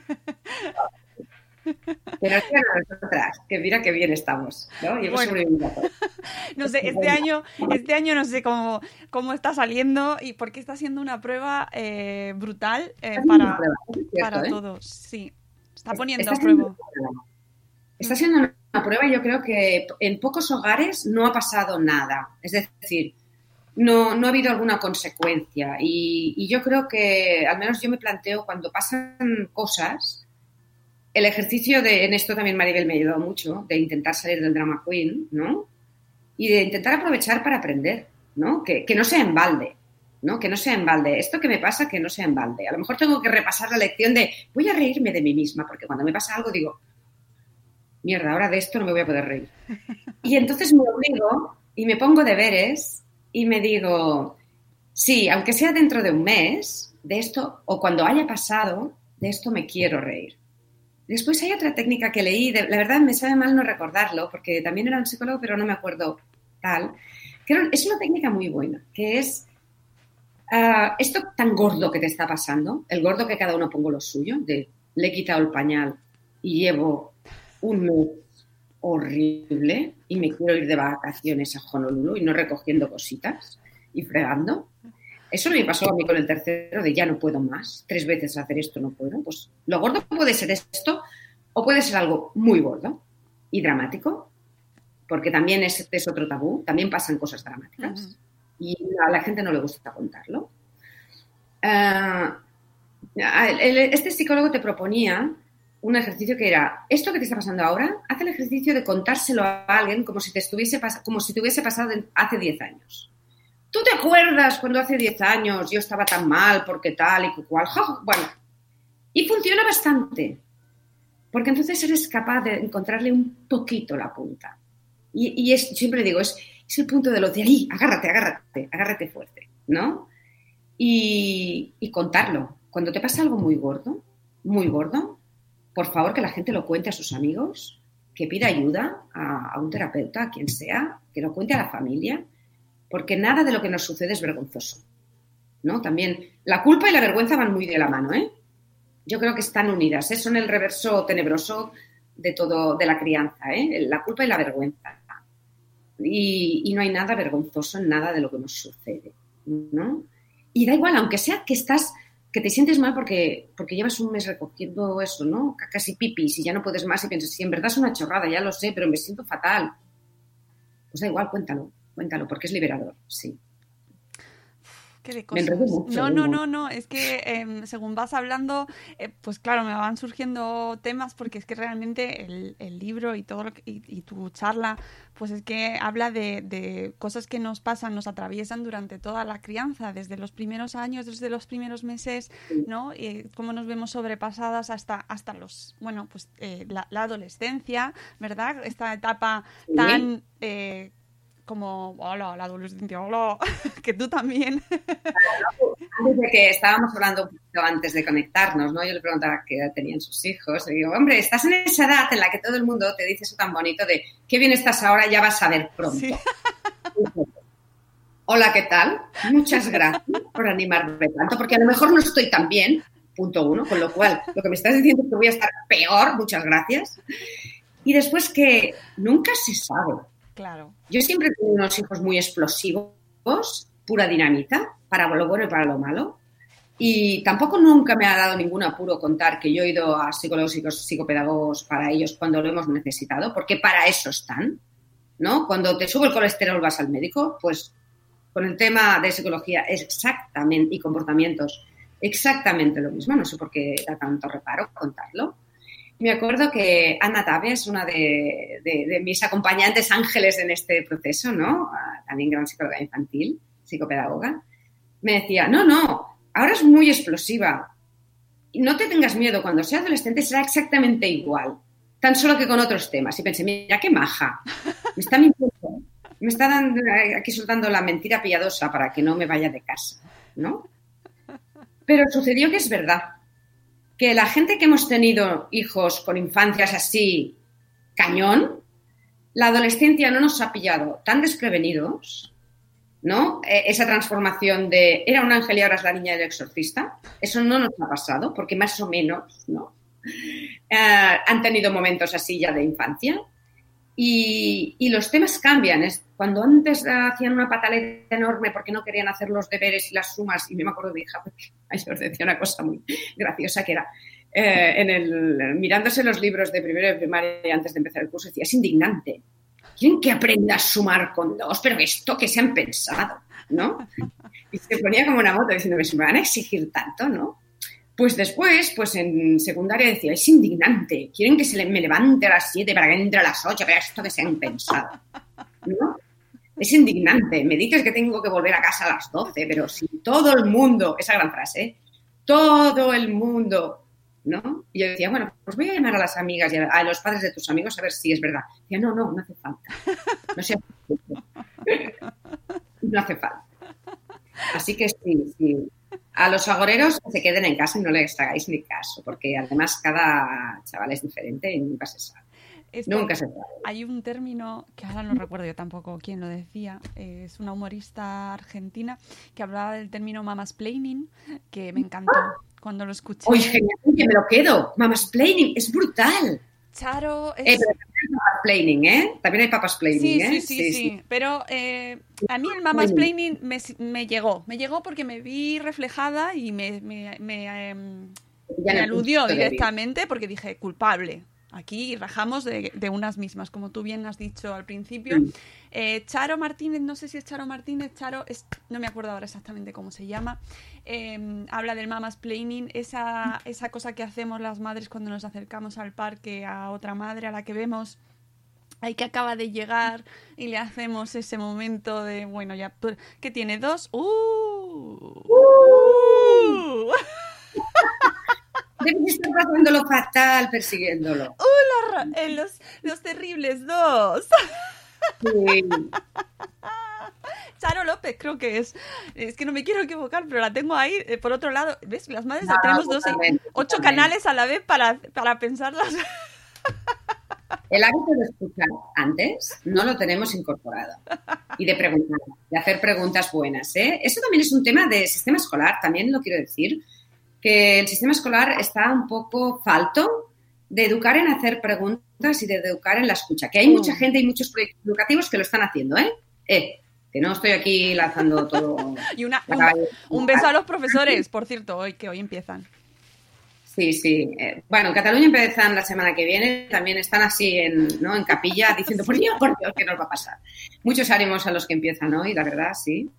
Pero es que nosotras, que mira qué bien estamos, ¿no? Y hemos Bueno. sobrevivido a todo. No sé, este año, este año no sé cómo, cómo está saliendo y porque está siendo una prueba eh, brutal eh, Está siendo para, una prueba, es cierto, para ¿eh? todos. Sí, está poniendo Está a siendo prueba. una prueba. Está siendo una prueba y yo creo que en pocos hogares no ha pasado nada. Es decir, no, no ha habido alguna consecuencia. Y, y yo creo que, al menos yo me planteo, cuando pasan cosas, el ejercicio de, en esto también Maribel me ha ayudado mucho, de intentar salir del drama queen, ¿no? Y de intentar aprovechar para aprender, ¿no? Que, que no sea en balde, ¿no? Que no sea en balde. Esto que me pasa, que no sea en balde. A lo mejor tengo que repasar la lección de voy a reírme de mí misma, porque cuando me pasa algo digo, mierda, ahora de esto no me voy a poder reír. Y entonces me obligo y me pongo deberes y me digo, sí, aunque sea dentro de un mes, de esto, o cuando haya pasado, de esto me quiero reír. Después hay otra técnica que leí, de, la verdad me sabe mal no recordarlo, porque también era un psicólogo, pero no me acuerdo tal, que era, es una técnica muy buena, que es uh, esto tan gordo que te está pasando, el gordo que cada uno pongo lo suyo, de le he quitado el pañal y llevo un mes horrible y me quiero ir de vacaciones a Honolulu y no recogiendo cositas y fregando. Eso me pasó a mí con el tercero de ya no puedo más, tres veces hacer esto no puedo. Pues lo gordo puede ser esto o puede ser algo muy gordo y dramático, porque también es, es otro tabú, también pasan cosas dramáticas uh-huh. y a la gente no le gusta contarlo. Uh, el, el, este psicólogo te proponía un ejercicio que era, esto que te está pasando ahora, haz el ejercicio de contárselo a alguien como si te estuviese pas- como si te hubiese pasado de hace diez años. ¿Tú te acuerdas cuando hace diez años yo estaba tan mal porque tal y cual? Bueno, y funciona bastante, porque entonces eres capaz de encontrarle un poquito la punta. Y, y es, siempre digo, es, es el punto de lo de ahí, agárrate, agárrate, agárrate fuerte, ¿no? Y, y contarlo. Cuando te pasa algo muy gordo, muy gordo, por favor que la gente lo cuente a sus amigos, que pida ayuda a, a un terapeuta, a quien sea, que lo cuente a la familia, porque nada de lo que nos sucede es vergonzoso, ¿no? También la culpa y la vergüenza van muy de la mano, ¿eh? yo creo que están unidas, ¿eh? Son el reverso tenebroso de todo, de la crianza, ¿eh? La culpa y la vergüenza. Y, y no hay nada vergonzoso en nada de lo que nos sucede, ¿no? Y da igual, aunque sea que estás, que te sientes mal porque, porque llevas un mes recogiendo eso, ¿no? Casi pipis y ya no puedes más y piensas, sí, en verdad es una chorrada, ya lo sé, pero me siento fatal. Pues da igual, cuéntalo, cuéntalo, porque es liberador, sí. ¿Qué de cosas? Me enredo mucho. No, no, no, no, es que eh, según vas hablando, eh, pues claro, me van surgiendo temas porque es que realmente el, el libro y todo lo que, y, y tu charla, pues es que habla de, de cosas que nos pasan, nos atraviesan durante toda la crianza, desde los primeros años, desde los primeros meses, ¿no? Y cómo nos vemos sobrepasadas hasta, hasta los, bueno, pues eh, la, la adolescencia, ¿verdad? Esta etapa Sí. tan... Eh, como, hola, la adolescencia, hola, que tú también. Antes de que estábamos hablando un poquito antes de conectarnos, ¿no? Yo le preguntaba qué edad tenían sus hijos. Y digo, hombre, estás en esa edad en la que todo el mundo te dice eso tan bonito de qué bien estás ahora, ya vas a ver pronto. Sí. Hola, ¿qué tal? Muchas gracias por animarme tanto, porque a lo mejor no estoy tan bien, punto uno, con lo cual lo que me estás diciendo es que voy a estar peor, muchas gracias. Y después que nunca se sabe. Claro. Yo siempre he tenido unos hijos muy explosivos, pura dinamita, para lo bueno y para lo malo. Y tampoco nunca me ha dado ningún apuro contar que yo he ido a psicólogos y psicopedagogos para ellos cuando lo hemos necesitado, porque para eso están, ¿no? Cuando te sube el colesterol vas al médico, pues con el tema de psicología es exactamente, y comportamientos, exactamente lo mismo. No sé por qué da tanto reparo contarlo. Me acuerdo que Ana Tabe es una de, de, de mis acompañantes ángeles en este proceso, ¿no? También gran psicóloga infantil, psicopedagoga. Me decía, no, no, ahora es muy explosiva. No te tengas miedo, cuando sea adolescente será exactamente igual, tan solo que con otros temas. Y pensé, mira, qué maja. Me está mintiendo, me está dando, aquí soltando la mentira piadosa para que no me vaya de casa, ¿no? Pero sucedió que es verdad. Que la gente que hemos tenido hijos con infancias así, cañón, la adolescencia no nos ha pillado tan desprevenidos, ¿no? Eh, esa transformación de era un ángel y ahora es la niña del exorcista, eso no nos ha pasado, porque más o menos, ¿no? Eh, han tenido momentos así ya de infancia y, y los temas cambian. Es, cuando antes hacían una pataleta enorme porque no querían hacer los deberes y las sumas, y me acuerdo de mi hija, porque ay, os decía una cosa muy graciosa que era, eh, en el, mirándose los libros de primero de primaria antes de empezar el curso, decía, es indignante. ¿Quieren que aprenda a sumar con dos? Pero esto que se han pensado, ¿no? Y se ponía como una moto diciendo, ¿me van a exigir tanto, no? Pues después, pues en secundaria decía, es indignante. Quieren que se le, me levante a las siete para que entre a las ocho, pero esto que se han pensado, ¿no? Es indignante. Me dices que tengo que volver a casa a las doce, pero si todo el mundo, esa gran frase, ¿eh? Todo el mundo, ¿no? Y yo decía, bueno, pues voy a llamar a las amigas y a, a los padres de tus amigos a ver si es verdad. Y decía, no, no, no hace falta. No sé. No hace falta. Así que sí, sí. A los agoreros que se queden en casa y no les hagáis ni caso, porque además cada chaval es diferente y nunca se sabe. Esto, nunca se sabe. Hay un término que ahora no recuerdo yo tampoco quién lo decía, eh, es una humorista argentina que hablaba del término mamasplaining, que me encantó cuando lo escuché. ¡Uy, genial! Que me lo quedo. Mamasplaining, es brutal. Charo, es... Eh, pero también hay papasplaining, ¿eh? También hay papasplaining, sí, ¿eh? Sí, sí, sí, sí. Pero eh, a mí el mamasplaining me, me llegó. Me llegó porque me vi reflejada y me, me, me, eh, me aludió directamente porque dije, culpable. Aquí rajamos de, de unas mismas, como tú bien has dicho al principio. Mm. Eh, Charo Martínez, no sé si es Charo Martínez, Charo, es, no me acuerdo ahora exactamente cómo se llama, eh, habla del mamasplaining, esa, esa cosa que hacemos las madres cuando nos acercamos al parque a otra madre a la que vemos, ahí que acaba de llegar y le hacemos ese momento de, bueno, ya, ¿qué tiene? ¿Dos? ¡Uh! ¡Uh! Debes estar pasándolo fatal persiguiéndolo. ¡Uh! Los, eh, los, los terribles dos. Sí. Charo López, creo que es. Es que no me quiero equivocar, pero la tengo ahí. Eh, por otro lado, ¿ves? Las madres no, tenemos dos, ocho canales a la vez para, para pensarlas. El hábito de escuchar antes no lo tenemos incorporado. Y de preguntar, de hacer preguntas buenas, ¿eh? Eso también es un tema de sistema escolar, también lo quiero decir. que el sistema escolar está un poco falto de educar en hacer preguntas y de educar en la escucha. Que hay mucha gente y muchos proyectos educativos que lo están haciendo, ¿eh? Eh, que no estoy aquí lanzando todo... y una, un, un beso a los profesores, por cierto, hoy que hoy empiezan. Sí, sí. Eh, bueno, en Cataluña empiezan la semana que viene. También están así en, ¿no? en capilla diciendo, por Dios, por Dios, ¿qué nos va a pasar? Muchos ánimos a los que empiezan hoy, la verdad, sí.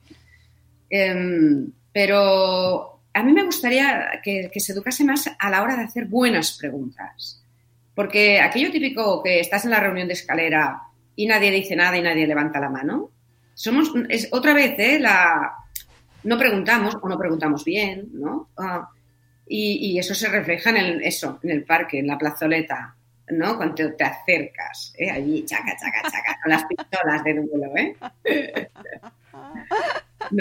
Eh, pero... A mí me gustaría que, que se educase más a la hora de hacer buenas preguntas. Porque aquello típico que estás en la reunión de escalera y nadie dice nada y nadie levanta la mano, somos, es otra vez, ¿eh? La, no preguntamos o no preguntamos bien, ¿no? Uh, y, y eso se refleja en el, eso, en el parque, en la plazoleta, ¿no? Cuando te acercas, ¿eh? Allí, chaca, chaca, chaca, con las pistolas de duelo, ¿eh? ¿No?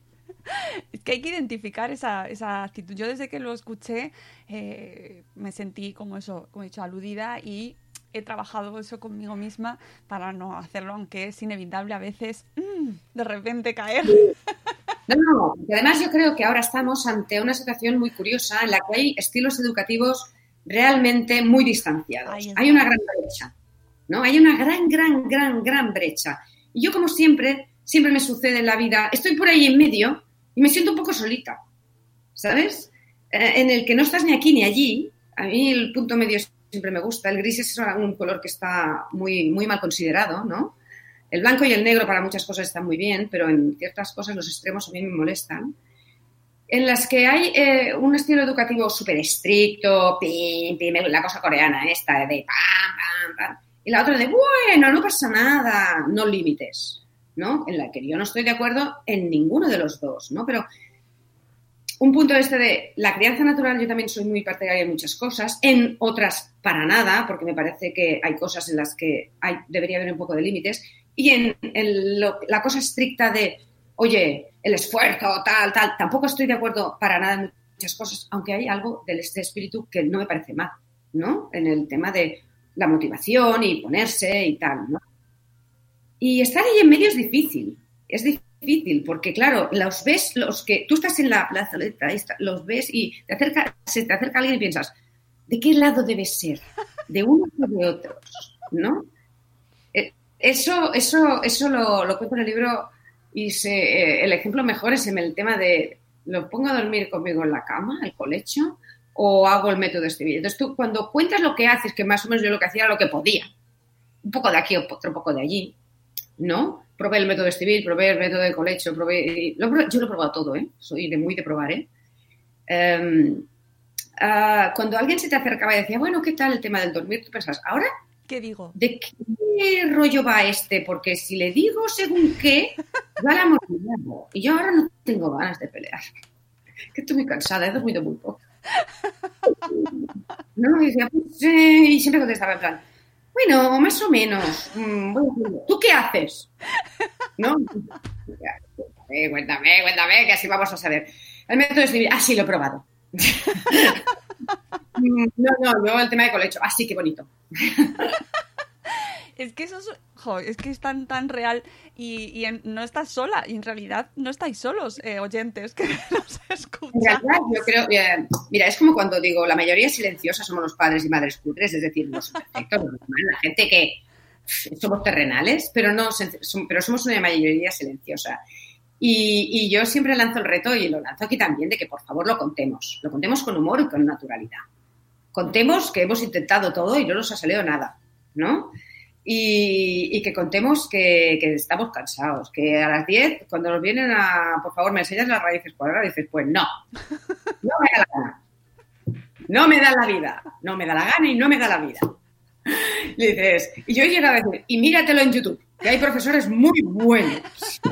Es que hay que identificar esa, esa actitud. Yo desde que lo escuché eh, me sentí como eso, como he dicho, aludida y he trabajado eso conmigo misma para no hacerlo, aunque es inevitable a veces mmm, de repente caer. No, no, y además yo creo que ahora estamos ante una situación muy curiosa en la que hay estilos educativos realmente muy distanciados. Hay una gran brecha, ¿no? Hay una gran, gran, gran, gran brecha. Y yo, como siempre, siempre me sucede en la vida, estoy por ahí en medio y me siento un poco solita, ¿sabes? Eh, en el que no estás ni aquí ni allí. A mí el punto medio siempre me gusta. El gris es un color que está muy, muy mal considerado, ¿no? El blanco y el negro para muchas cosas están muy bien, pero en ciertas cosas los extremos a mí me molestan. En las que hay eh, un estilo educativo súper estricto, pim, pim, la cosa coreana esta de pam, pam, pam. Y la otra de, bueno, no pasa nada, no límites, ¿no? En la que yo no estoy de acuerdo en ninguno de los dos, ¿no? Pero un punto este de la crianza natural, yo también soy muy partidaria en muchas cosas, en otras para nada, porque me parece que hay cosas en las que hay, debería haber un poco de límites, y en, en lo, la cosa estricta de, oye, el esfuerzo, tal, tal, tampoco estoy de acuerdo para nada en muchas cosas, aunque hay algo de este espíritu que no me parece mal, ¿no? En el tema de la motivación y ponerse y tal, ¿no? Y estar ahí en medio es difícil, es difícil, porque claro, los ves, los que tú estás en la plazoleta, los ves y te acerca, se te acerca alguien y piensas, ¿de qué lado debes ser? ¿De unos o de otros? ¿No? Eso, eso, eso lo, lo cuento en el libro y se, eh, el ejemplo mejor es en el tema de, ¿lo pongo a dormir conmigo en la cama, el colecho, o hago el método Stevie? Entonces tú cuando cuentas lo que haces, que más o menos yo lo que hacía era lo que podía, un poco de aquí, otro poco de allí, ¿no? Probé el método Stevie, probé el método de colecho, probé, lo, yo lo he probado todo, ¿eh? Soy de muy de probar, ¿eh? Um, uh, cuando alguien se te acercaba y decía, bueno, ¿qué tal el tema del dormir? Tú pensas, ¿ahora? ¿Qué digo? ¿De qué rollo va este? Porque si le digo según qué, ya la hemos liado. Y yo ahora no tengo ganas de pelear. Que estoy muy cansada, he dormido muy poco. No, y decía, pues, eh, y siempre contestaba en plan, bueno, más o menos. Mm, bueno, ¿tú qué haces? ¿No? Cuéntame, cuéntame, cuéntame, que así vamos a saber. El método es ah, sí, lo he probado. No, no, yo el tema de colecho, ah, sí, qué bonito. Es que eso es, jo, es que es tan, tan real y, y en, no estás sola y en realidad no estáis solos, eh, oyentes que nos escuchan. En realidad yo creo, eh, mira, es como cuando digo, la mayoría silenciosa somos los padres y madres cutres, es decir, los perfectos, la gente que pff, somos terrenales, pero, no, pero somos una mayoría silenciosa. Y, y yo siempre lanzo el reto y lo lanzo aquí también de que por favor lo contemos, lo contemos con humor y con naturalidad. Contemos que hemos intentado todo y no nos ha salido nada, ¿no? Y, y que contemos que, que estamos cansados, que a las diez, cuando nos vienen a, por favor, ¿me enseñas las raíces cuadradas? Dices, pues no, no me da la gana, no me da la vida, no me da la gana y no me da la vida. Y dices, y yo he llegado a decir, y míratelo en YouTube, que hay profesores muy buenos.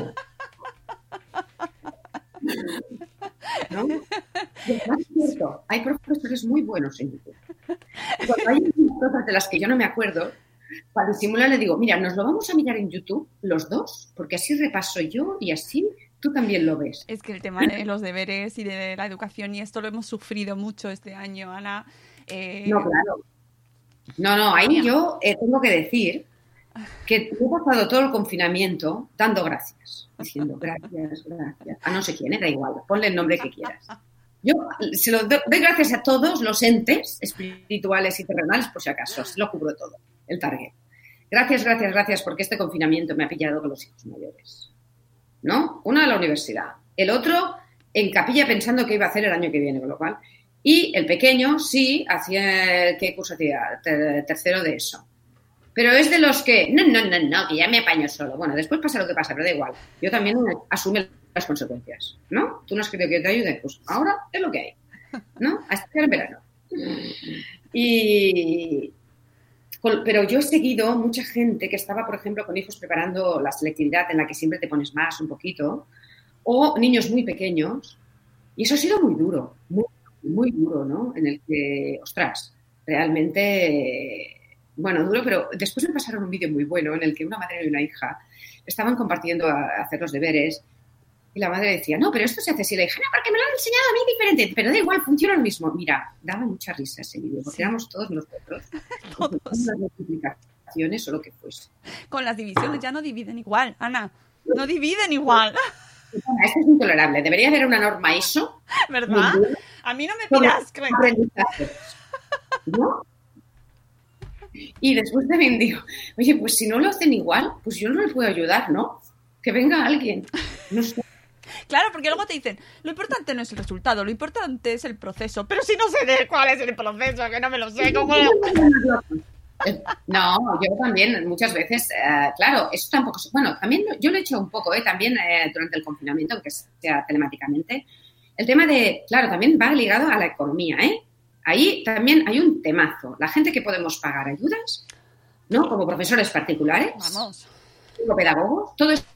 ¿No? Es cierto, hay profesores muy buenos en YouTube. Y cuando hay cosas de las que yo no me acuerdo, para disimular le digo, mira, nos lo vamos a mirar en YouTube los dos, porque así repaso yo y así tú también lo ves. Es que el tema de los deberes y de la educación y esto lo hemos sufrido mucho este año, Ana. Eh... No, claro. No, no, ahí yo eh, tengo que decir que he pasado todo el confinamiento dando gracias, diciendo gracias, gracias, a no sé quién, da igual, ponle el nombre que quieras. Yo se lo doy gracias a todos los entes espirituales y terrenales, por si acaso, lo cubro todo, el target. Gracias, gracias, gracias, porque este confinamiento me ha pillado con los hijos mayores, ¿no? Uno a la universidad, el otro en capilla pensando qué iba a hacer el año que viene, con lo cual... Y el pequeño, sí, hacía... ¿Qué curso hacía? Tercero de eso. Pero es de los que... No, no, no, no, que ya me apaño solo. Bueno, después pasa lo que pasa, pero da igual. Yo también asumo las consecuencias, ¿no? Tú no has querido que te ayude, pues ahora es lo que hay, ¿no? Hasta el verano. Y... Pero yo he seguido mucha gente que estaba, por ejemplo, con hijos preparando la selectividad en la que siempre te pones más un poquito, o niños muy pequeños, y eso ha sido muy duro, muy, muy duro, ¿no? En el que, ostras, realmente, bueno, duro, pero después me pasaron un vídeo muy bueno en el que una madre y una hija estaban compartiendo a hacer los deberes, y la madre decía, no, pero esto se hace así, la hija, no, porque me lo han enseñado a mí diferente, pero da igual, funciona lo mismo. Mira, daba mucha risa ese vídeo, porque sí. Éramos todos nosotros, todos. Con las multiplicaciones o lo que fuese. Con las divisiones ya no dividen igual, Ana, no dividen igual. Esto es intolerable, debería haber una norma I S O. ¿Verdad? A mí no me pidas, creo. ¿No? Y después también digo, oye, pues si no lo hacen igual, pues yo no les puedo ayudar, ¿no? Que venga alguien, no sé. Claro, porque luego te dicen, lo importante no es el resultado, lo importante es el proceso. Pero si no sé de cuál es el proceso, que no me lo sé, ¿cómo lo...? No, yo también muchas veces, eh, claro, eso tampoco... Bueno, también yo lo he hecho un poco, ¿eh? También eh, durante el confinamiento, aunque sea telemáticamente. El tema de, claro, también va ligado a la economía, ¿eh? Ahí también hay un temazo. La gente que podemos pagar ayudas, ¿no? Como profesores particulares, Vamos. como pedagogos, todo esto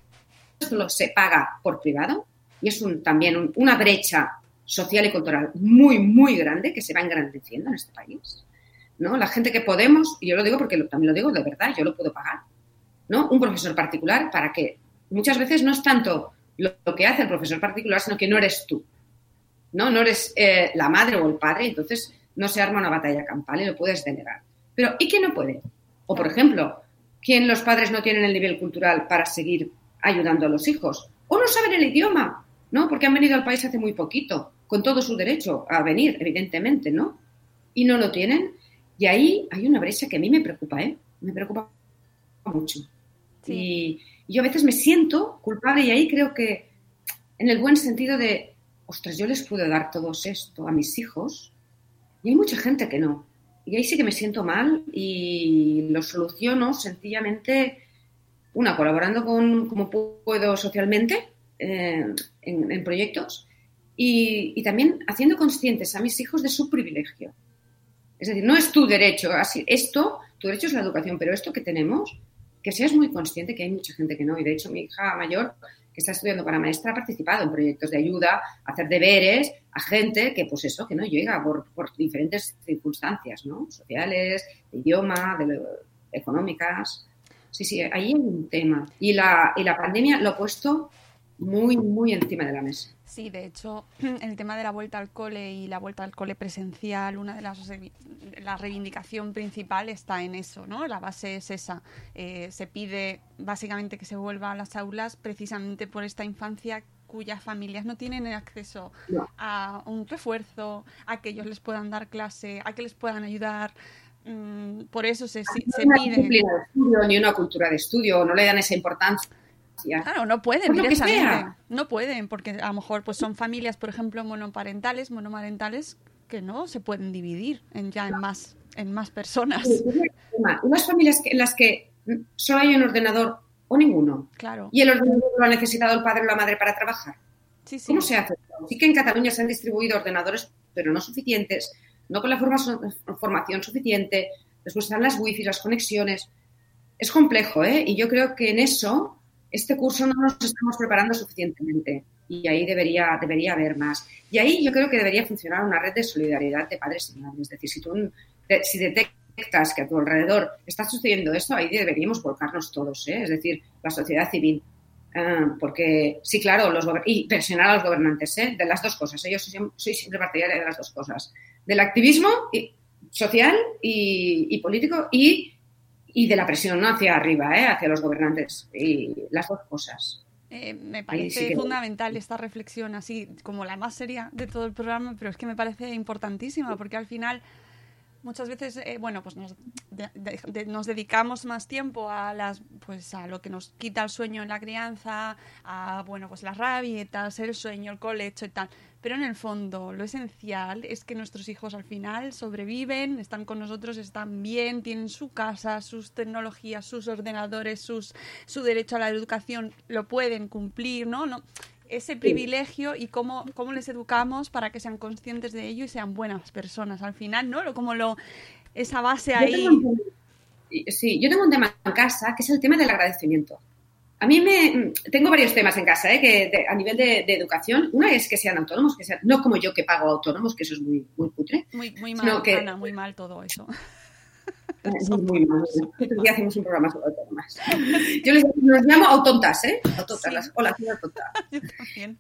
se paga por privado y es un, también un, una brecha social y cultural muy, muy grande que se va engrandeciendo en este país, ¿no? La gente que podemos, y yo lo digo porque lo, también lo digo de verdad, yo lo puedo pagar, ¿no? Un profesor particular para que muchas veces no es tanto lo, lo que hace el profesor particular, sino que no eres tú, ¿no? No eres eh, la madre o el padre, entonces no se arma una batalla campal y lo puedes delegar. Pero, ¿y quién no puede? O, por ejemplo, ¿quién los padres no tienen el nivel cultural para seguir ayudando a los hijos? O no saben el idioma, ¿no? Porque han venido al país hace muy poquito, con todo su derecho a venir, evidentemente, ¿no? Y no lo tienen. Y ahí hay una brecha que a mí me preocupa, ¿eh? Me preocupa mucho. Sí. Y, y yo a veces me siento culpable y ahí creo que, en el buen sentido de, ostras, yo les puedo dar todo esto a mis hijos y hay mucha gente que no. Y ahí sí que me siento mal y lo soluciono sencillamente... Una, colaborando con como puedo socialmente eh, en, en proyectos y, y también haciendo conscientes a mis hijos de su privilegio. Es decir, no es tu derecho, así, esto, tu derecho es la educación, pero esto que tenemos, que seas muy consciente que hay mucha gente que no. Y de hecho mi hija mayor, que está estudiando para maestra, ha participado en proyectos de ayuda, a hacer deberes a gente que, pues eso, que no llega por, por diferentes circunstancias, ¿no? Sociales, de idioma, de, de económicas... Sí, sí, ahí hay un tema. Y la, y la pandemia lo ha puesto muy, muy encima de la mesa. Sí, de hecho, el tema de la vuelta al cole y la vuelta al cole presencial, una de las la reivindicación principal está en eso, ¿no? La base es esa. Eh, se pide básicamente que se vuelva a las aulas precisamente por esta infancia cuyas familias no tienen acceso no. a un refuerzo, a que ellos les puedan dar clase, a que les puedan ayudar. Por eso se, se una pide disciplina de estudio, ni una cultura de estudio, no le dan esa importancia. Claro, no pueden directamente, no pueden, porque a lo mejor pues son familias, por ejemplo, monoparentales, monomarentales que no se pueden dividir en ya en más en más personas. Unas familias en las que solo hay un ordenador o ninguno. Claro. Y el ordenador lo ha necesitado el padre o la madre para trabajar. Sí, sí. ¿Cómo se hace? Sí que en Cataluña se han distribuido ordenadores, pero no suficientes. No con la formación suficiente, después están las wifi, las conexiones. Es complejo, ¿eh? Y yo creo que en eso, este curso no nos estamos preparando suficientemente. Y ahí debería, debería haber más. Y ahí yo creo que debería funcionar una red de solidaridad de padres y madres. Es decir, si tú si detectas que a tu alrededor está sucediendo esto, ahí deberíamos volcarnos todos, ¿eh? Es decir, la sociedad civil. Uh, porque, sí, claro, los y presionar a los gobernantes, ¿eh? De las dos cosas. Yo soy, soy siempre partidaria de las dos cosas. Del activismo y, social y, y político y, y de la presión, ¿no? Hacia arriba, ¿eh? Hacia los gobernantes. Y las dos cosas. Eh, me parece sí que... fundamental esta reflexión, así como la más seria de todo el programa, pero es que me parece importantísima, porque al final muchas veces, eh, bueno, pues nos, de, de, de, nos dedicamos más tiempo a las, pues a lo que nos quita el sueño en la crianza, a, bueno, pues las rabietas, el sueño, el colecho y tal. Pero en el fondo, lo esencial es que nuestros hijos al final sobreviven, están con nosotros, están bien, tienen su casa, sus tecnologías, sus ordenadores, sus, su derecho a la educación, lo pueden cumplir, ¿no? no ese privilegio y cómo, cómo les educamos para que sean conscientes de ello y sean buenas personas al final, ¿no? Como lo, esa base ahí. Yo tengo, sí, yo tengo un tema en casa que es el tema del agradecimiento. A mí me... Tengo varios temas en casa, ¿eh? Que de, a nivel de, de educación. Una es que sean autónomos, que sean, no como yo que pago autónomos, que eso es muy, muy cutre. Muy, muy mal, que, Ana, muy mal todo eso. Muy, muy mal. Otro día hacemos un programa sobre autónomas. Yo les los llamo autontas, ¿eh? Autontas, sí. las, hola, soy autonta. Yo también.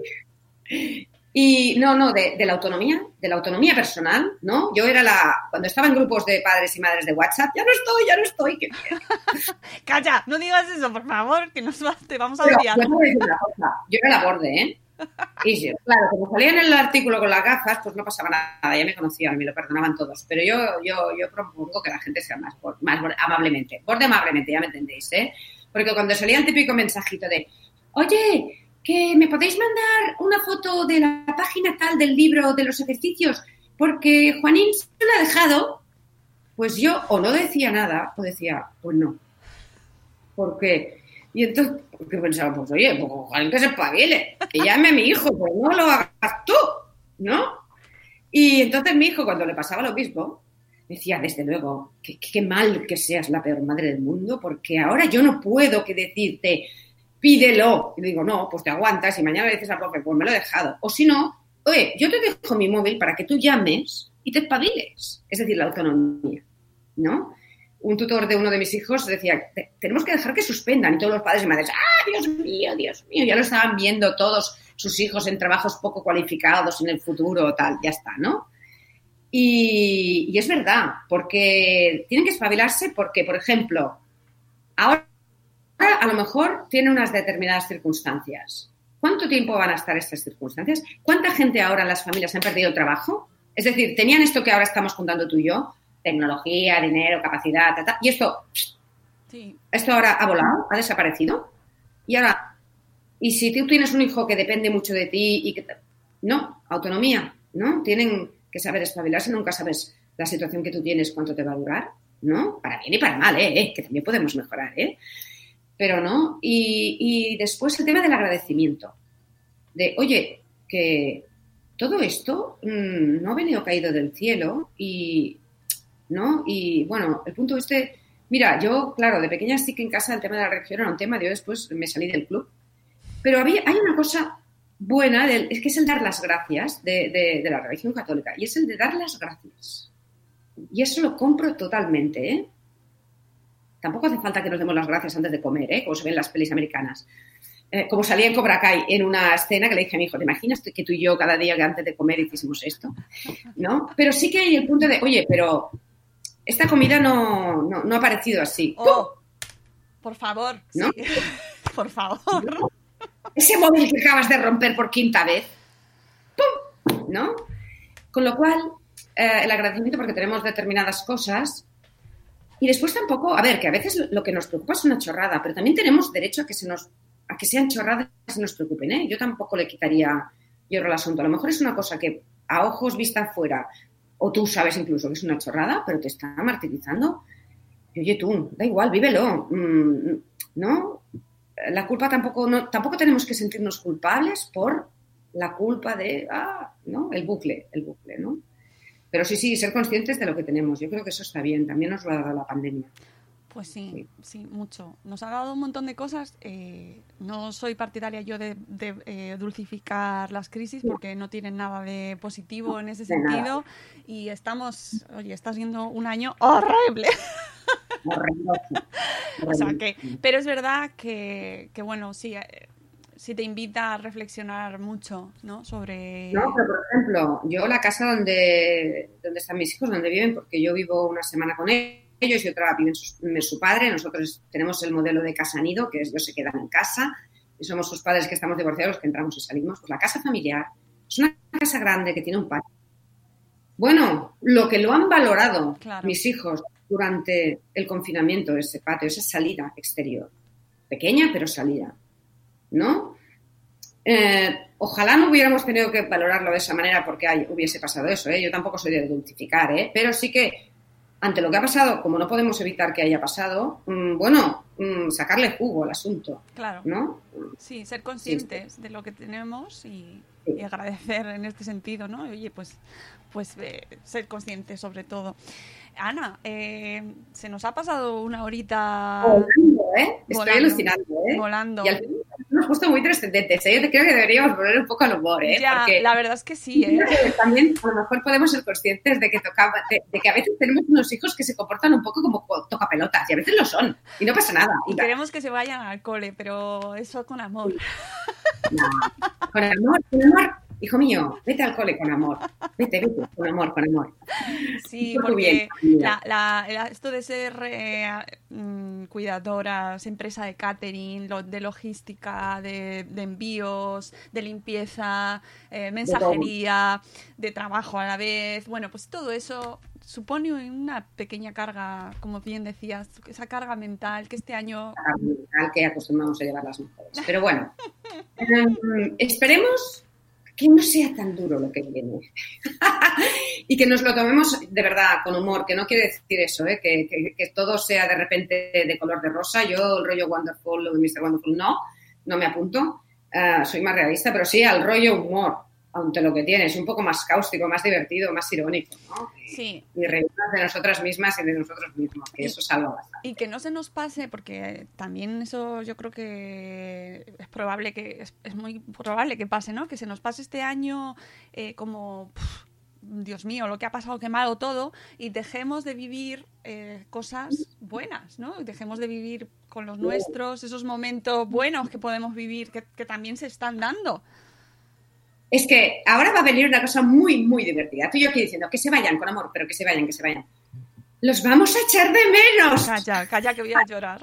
Y, y no, no, de, de la autonomía, de la autonomía personal, ¿no? Yo era la... Cuando estaba en grupos de padres y madres de WhatsApp, ya no estoy, ya no estoy, qué bien. Calla, no digas eso, por favor, que nos va, te vamos a Pero, odiar. Yo, una cosa, yo era la borde, ¿eh? Y yo, claro, como salía en el artículo con las gafas, pues no pasaba nada, ya me conocían y me lo perdonaban todos. Pero yo, yo, yo propongo que la gente sea más, más amablemente, borde amablemente, ya me entendéis, ¿eh? Porque cuando salía el típico mensajito de, oye, que me podéis mandar una foto de la página tal del libro de los ejercicios, porque Juanín se lo ha dejado, pues yo o no decía nada o decía, pues no. ¿Por qué? Y entonces, porque pensaba, pues oye, pues ojalá que se espabile, que llame a mi hijo, pues no lo hagas tú, ¿no? Y entonces mi hijo, cuando le pasaba lo mismo, decía, desde luego, que, que mal que seas la peor madre del mundo, porque ahora yo no puedo que decirte, pídelo. Y le digo, no, pues te aguantas y mañana le dices al profe, pues me lo he dejado. O si no, oye, yo te dejo mi móvil para que tú llames y te espabiles. Es decir, la autonomía, ¿no? Un tutor de uno de mis hijos decía, tenemos que dejar que suspendan. Y todos los padres y madres, ¡ah, Dios mío, Dios mío! Ya lo estaban viendo todos sus hijos en trabajos poco cualificados en el futuro, tal, ya está, ¿no? Y, y es verdad, porque tienen que espabilarse porque, por ejemplo, ahora a lo mejor tienen unas determinadas circunstancias. ¿Cuánto tiempo van a estar estas circunstancias? ¿Cuánta gente ahora en las familias han perdido trabajo? Es decir, tenían esto que ahora estamos contando tú y yo, tecnología, dinero, capacidad, ta, ta, y esto, sí. esto ahora ha volado, ha desaparecido. Y ahora, y si tú tienes un hijo que depende mucho de ti y que, no, autonomía, ¿no? Tienen que saber espabilarse, nunca sabes la situación que tú tienes, cuánto te va a durar, ¿no? Para bien y para mal, ¿eh? ¿eh? Que también podemos mejorar, ¿eh? Pero no, y, y después el tema del agradecimiento, de, oye, que todo esto mmm, no ha venido caído del cielo y, ¿no? Y, bueno, el punto este, mira, yo, claro, de pequeña sí que en casa el tema de la religión era un tema, yo después me salí del club, pero había, hay una cosa buena, del, es que es el dar las gracias de, de, de la religión católica, y es el de dar las gracias. Y eso lo compro totalmente, ¿eh? Tampoco hace falta que nos demos las gracias antes de comer, ¿eh? Como se ven en las pelis americanas. Eh, como salía en Cobra Kai en una escena que le dije a mi hijo, ¿te imaginas que tú y yo cada día que antes de comer hiciésemos esto? ¿No? Pero sí que hay el punto de, oye, pero esta comida no, no, no ha parecido así. Oh, por favor, ¿no? Sí. Por favor. ¿No? Ese móvil que acabas de romper por quinta vez. ¡Pum! ¿No? Con lo cual, eh, el agradecimiento porque tenemos determinadas cosas. Y después tampoco, a ver, que a veces lo que nos preocupa es una chorrada, pero también tenemos derecho a que se nos, a que sean chorradas y se nos preocupen, ¿eh? Yo tampoco le quitaría yo el asunto. A lo mejor es una cosa que a ojos vista afuera, o tú sabes incluso que es una chorrada, pero te está martirizando. Y oye tú, da igual, vívelo, ¿no? La culpa tampoco, no, tampoco tenemos que sentirnos culpables por la culpa de, ah, ¿no? El bucle, el bucle, ¿no? Pero sí, sí, ser conscientes de lo que tenemos. Yo creo que eso está bien. También nos lo ha dado la pandemia. Pues sí, sí, sí, mucho. Nos ha dado un montón de cosas. Eh, no soy partidaria yo de, de eh, dulcificar las crisis porque no tienen nada de positivo en ese sentido. Y estamos, oye, está siendo un año horrible. Horrible. O sea que, pero es verdad que, que bueno, sí... Eh, sí te invita a reflexionar mucho, ¿no? Sobre... No, pero por ejemplo, yo la casa donde, donde están mis hijos, donde viven, porque yo vivo una semana con ellos y otra vive su, su padre, nosotros tenemos el modelo de casa nido, que es ellos se quedan en casa y somos sus padres que estamos divorciados los que entramos y salimos, pues la casa familiar es una casa grande que tiene un patio. Bueno, lo que lo han valorado claro. mis hijos durante el confinamiento, ese patio, esa salida exterior. Pequeña, pero salida, ¿no? Eh, ojalá no hubiéramos tenido que valorarlo de esa manera porque ay, hubiese pasado eso, ¿eh? Yo tampoco soy de identificar, ¿eh? Pero sí que ante lo que ha pasado, como no podemos evitar que haya pasado, mmm, bueno, mmm, sacarle jugo al asunto, claro. ¿no? Sí, ser conscientes sí. de lo que tenemos y, sí. y agradecer en este sentido, ¿no? Oye, pues, pues eh, ser conscientes sobre todo. Ana, eh, se nos ha pasado una horita... Volando, ¿eh? Estoy volando, alucinando, ¿eh? Volando. Y al final nos hemos puesto muy trascendentes, ¿eh? Yo creo que deberíamos poner un poco al humor, ¿eh? Ya, porque la verdad es que sí, ¿eh? También a lo mejor podemos ser conscientes de que, tocaba, de, de que a veces tenemos unos hijos que se comportan un poco como tocapelotas, y a veces lo son, y no pasa nada. Y queremos que se vayan al cole, pero eso con amor. No, con amor, con amor. Hijo mío, vete al cole con amor. Vete, vete, con amor, con amor. Sí, porque bien, la, la, la, esto de ser eh, mm, cuidadoras, empresa de catering, lo, de logística, de, de envíos, de limpieza, eh, mensajería, de, de trabajo a la vez, bueno, pues todo eso supone una pequeña carga, como bien decías, esa carga mental que este año... La carga mental que acostumbramos a llevar las mujeres. Pero bueno, eh, esperemos... que no sea tan duro lo que viene y que nos lo tomemos de verdad con humor, que no quiere decir eso, ¿eh? que, que, que todo sea de repente de color de rosa. Yo el rollo Wonderful, lo de mister Wonderful, no, no me apunto, uh, soy más realista, pero sí al rollo humor, aunque lo que tiene es un poco más cáustico, más divertido, más irónico, ¿no? Sí. Y, y reírnos de nosotras mismas y de nosotros mismos, que y, eso salva bastante. Y que no se nos pase, porque también eso yo creo que es probable que es, es muy probable que pase, ¿no? Que se nos pase este año eh, como pff, Dios mío, lo que ha pasado, qué malo todo, y dejemos de vivir eh, cosas buenas, ¿no? Dejemos de vivir con los nuestros, esos momentos buenos que podemos vivir, que, que también se están dando. Es que ahora va a venir una cosa muy, muy divertida. Tú y yo aquí diciendo que se vayan con amor, pero que se vayan, que se vayan. Los vamos a echar de menos. Calla, calla, que voy a llorar.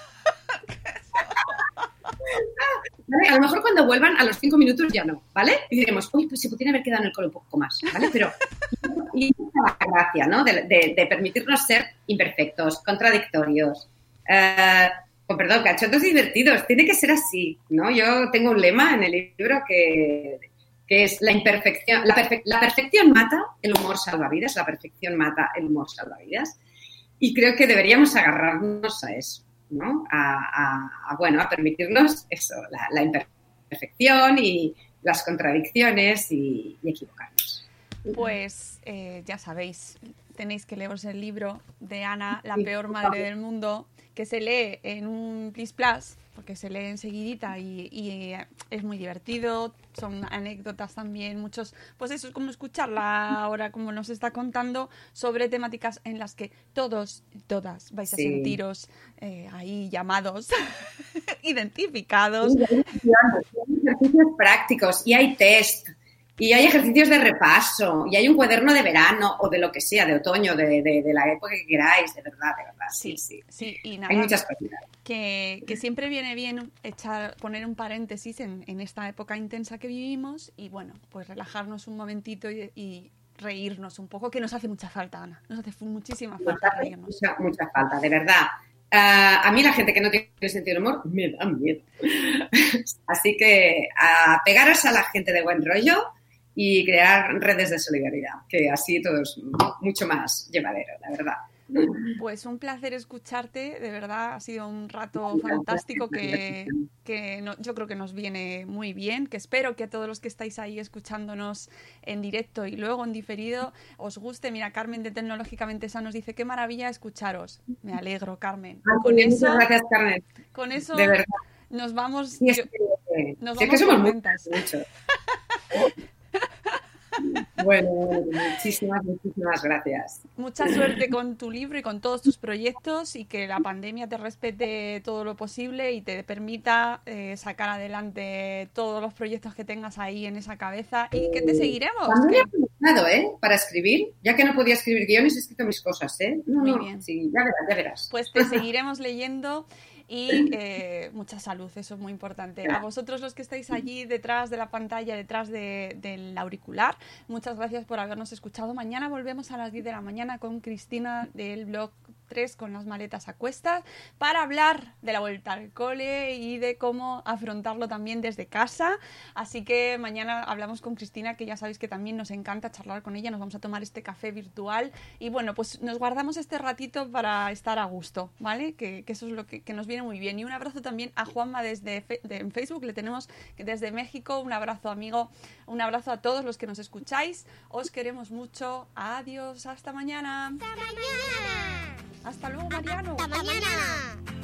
¿Vale? A lo mejor cuando vuelvan a los cinco minutos ya no, ¿vale? Y diremos, uy, pues se pudieran haber quedado en el cole un poco más, ¿vale? Pero y la gracia, ¿no? De, de, de permitirnos ser imperfectos, contradictorios, eh, con perdón, cachondos y divertidos. Tiene que ser así, ¿no? Yo tengo un lema en el libro que... que es la imperfección, la, perfe- la perfección mata, el humor salva vidas, la perfección mata, el humor salva vidas. Y creo que deberíamos agarrarnos a eso, ¿no? A, a, a bueno, a permitirnos eso, la, la imperfección y las contradicciones y, y equivocarnos. Pues eh, ya sabéis, tenéis que leeros el libro de Ana, La peor madre del mundo, que se lee en un Plis Plus, porque se lee enseguidita y, y es muy divertido, son anécdotas también, muchos, pues eso es como escucharla ahora, como nos está contando, sobre temáticas en las que todos y todas vais a sí. sentiros eh, ahí llamados, identificados. Sí, hay ejercicios prácticos y hay test. Y hay ejercicios de repaso, y hay un cuaderno de verano, o de lo que sea, de otoño, de, de, de la época que queráis, de verdad, de verdad. Sí, sí. sí. sí y nada, hay muchas cosas. Que, que siempre viene bien echar, poner un paréntesis en, en esta época intensa que vivimos, y bueno, pues relajarnos un momentito y, y reírnos un poco, que nos hace mucha falta, Ana. Nos hace muchísima falta nos reírnos. Mucha, mucha falta, de verdad. Uh, a mí la gente que no tiene sentido del humor me da miedo. Así que a pegaros a la gente de buen rollo y crear redes de solidaridad, que así todo es mucho más llevadero, la verdad. Pues un placer escucharte, de verdad, ha sido un rato fantástico que, que no, yo creo que nos viene muy bien, que espero que a todos los que estáis ahí escuchándonos en directo y luego en diferido os guste. Mira, Carmen de Tecnológicamente Sanos dice, qué maravilla escucharos. Me alegro, Carmen. Ay, con muchas eso, gracias, Carmen. Con eso de verdad. nos vamos, sí, es yo, que, nos sí, vamos es que somos contentas. Mucho. Bueno, muchísimas, muchísimas gracias. Mucha suerte con tu libro y con todos tus proyectos, y que la pandemia te respete todo lo posible y te permita eh, sacar adelante todos los proyectos que tengas ahí en esa cabeza, y que te seguiremos. También he aprovechado, ¿eh? Para escribir, ya que no podía escribir guiones, he escrito mis cosas, ¿eh? No, Muy no, bien. Sí, ya verás, ya verás. Pues te seguiremos leyendo. y eh, mucha salud, eso es muy importante. A vosotros los que estáis allí detrás de la pantalla, detrás de, del auricular, muchas gracias por habernos escuchado. Mañana volvemos a las diez de la mañana con Cristina del blog tres con las maletas a cuestas para hablar de la vuelta al cole y de cómo afrontarlo también desde casa. Así que mañana hablamos con Cristina, que ya sabéis que también nos encanta charlar con ella. Nos vamos a tomar este café virtual y bueno, pues nos guardamos este ratito para estar a gusto, ¿vale? Que, que eso es lo que, que nos viene muy bien. Y un abrazo también a Juanma desde fe, de, en Facebook, le tenemos desde México. Un abrazo, amigo. Un abrazo a todos los que nos escucháis. Os queremos mucho. Adiós, hasta mañana. ¡Hasta mañana! Hasta luego, Mariano. ¡Hasta mañana!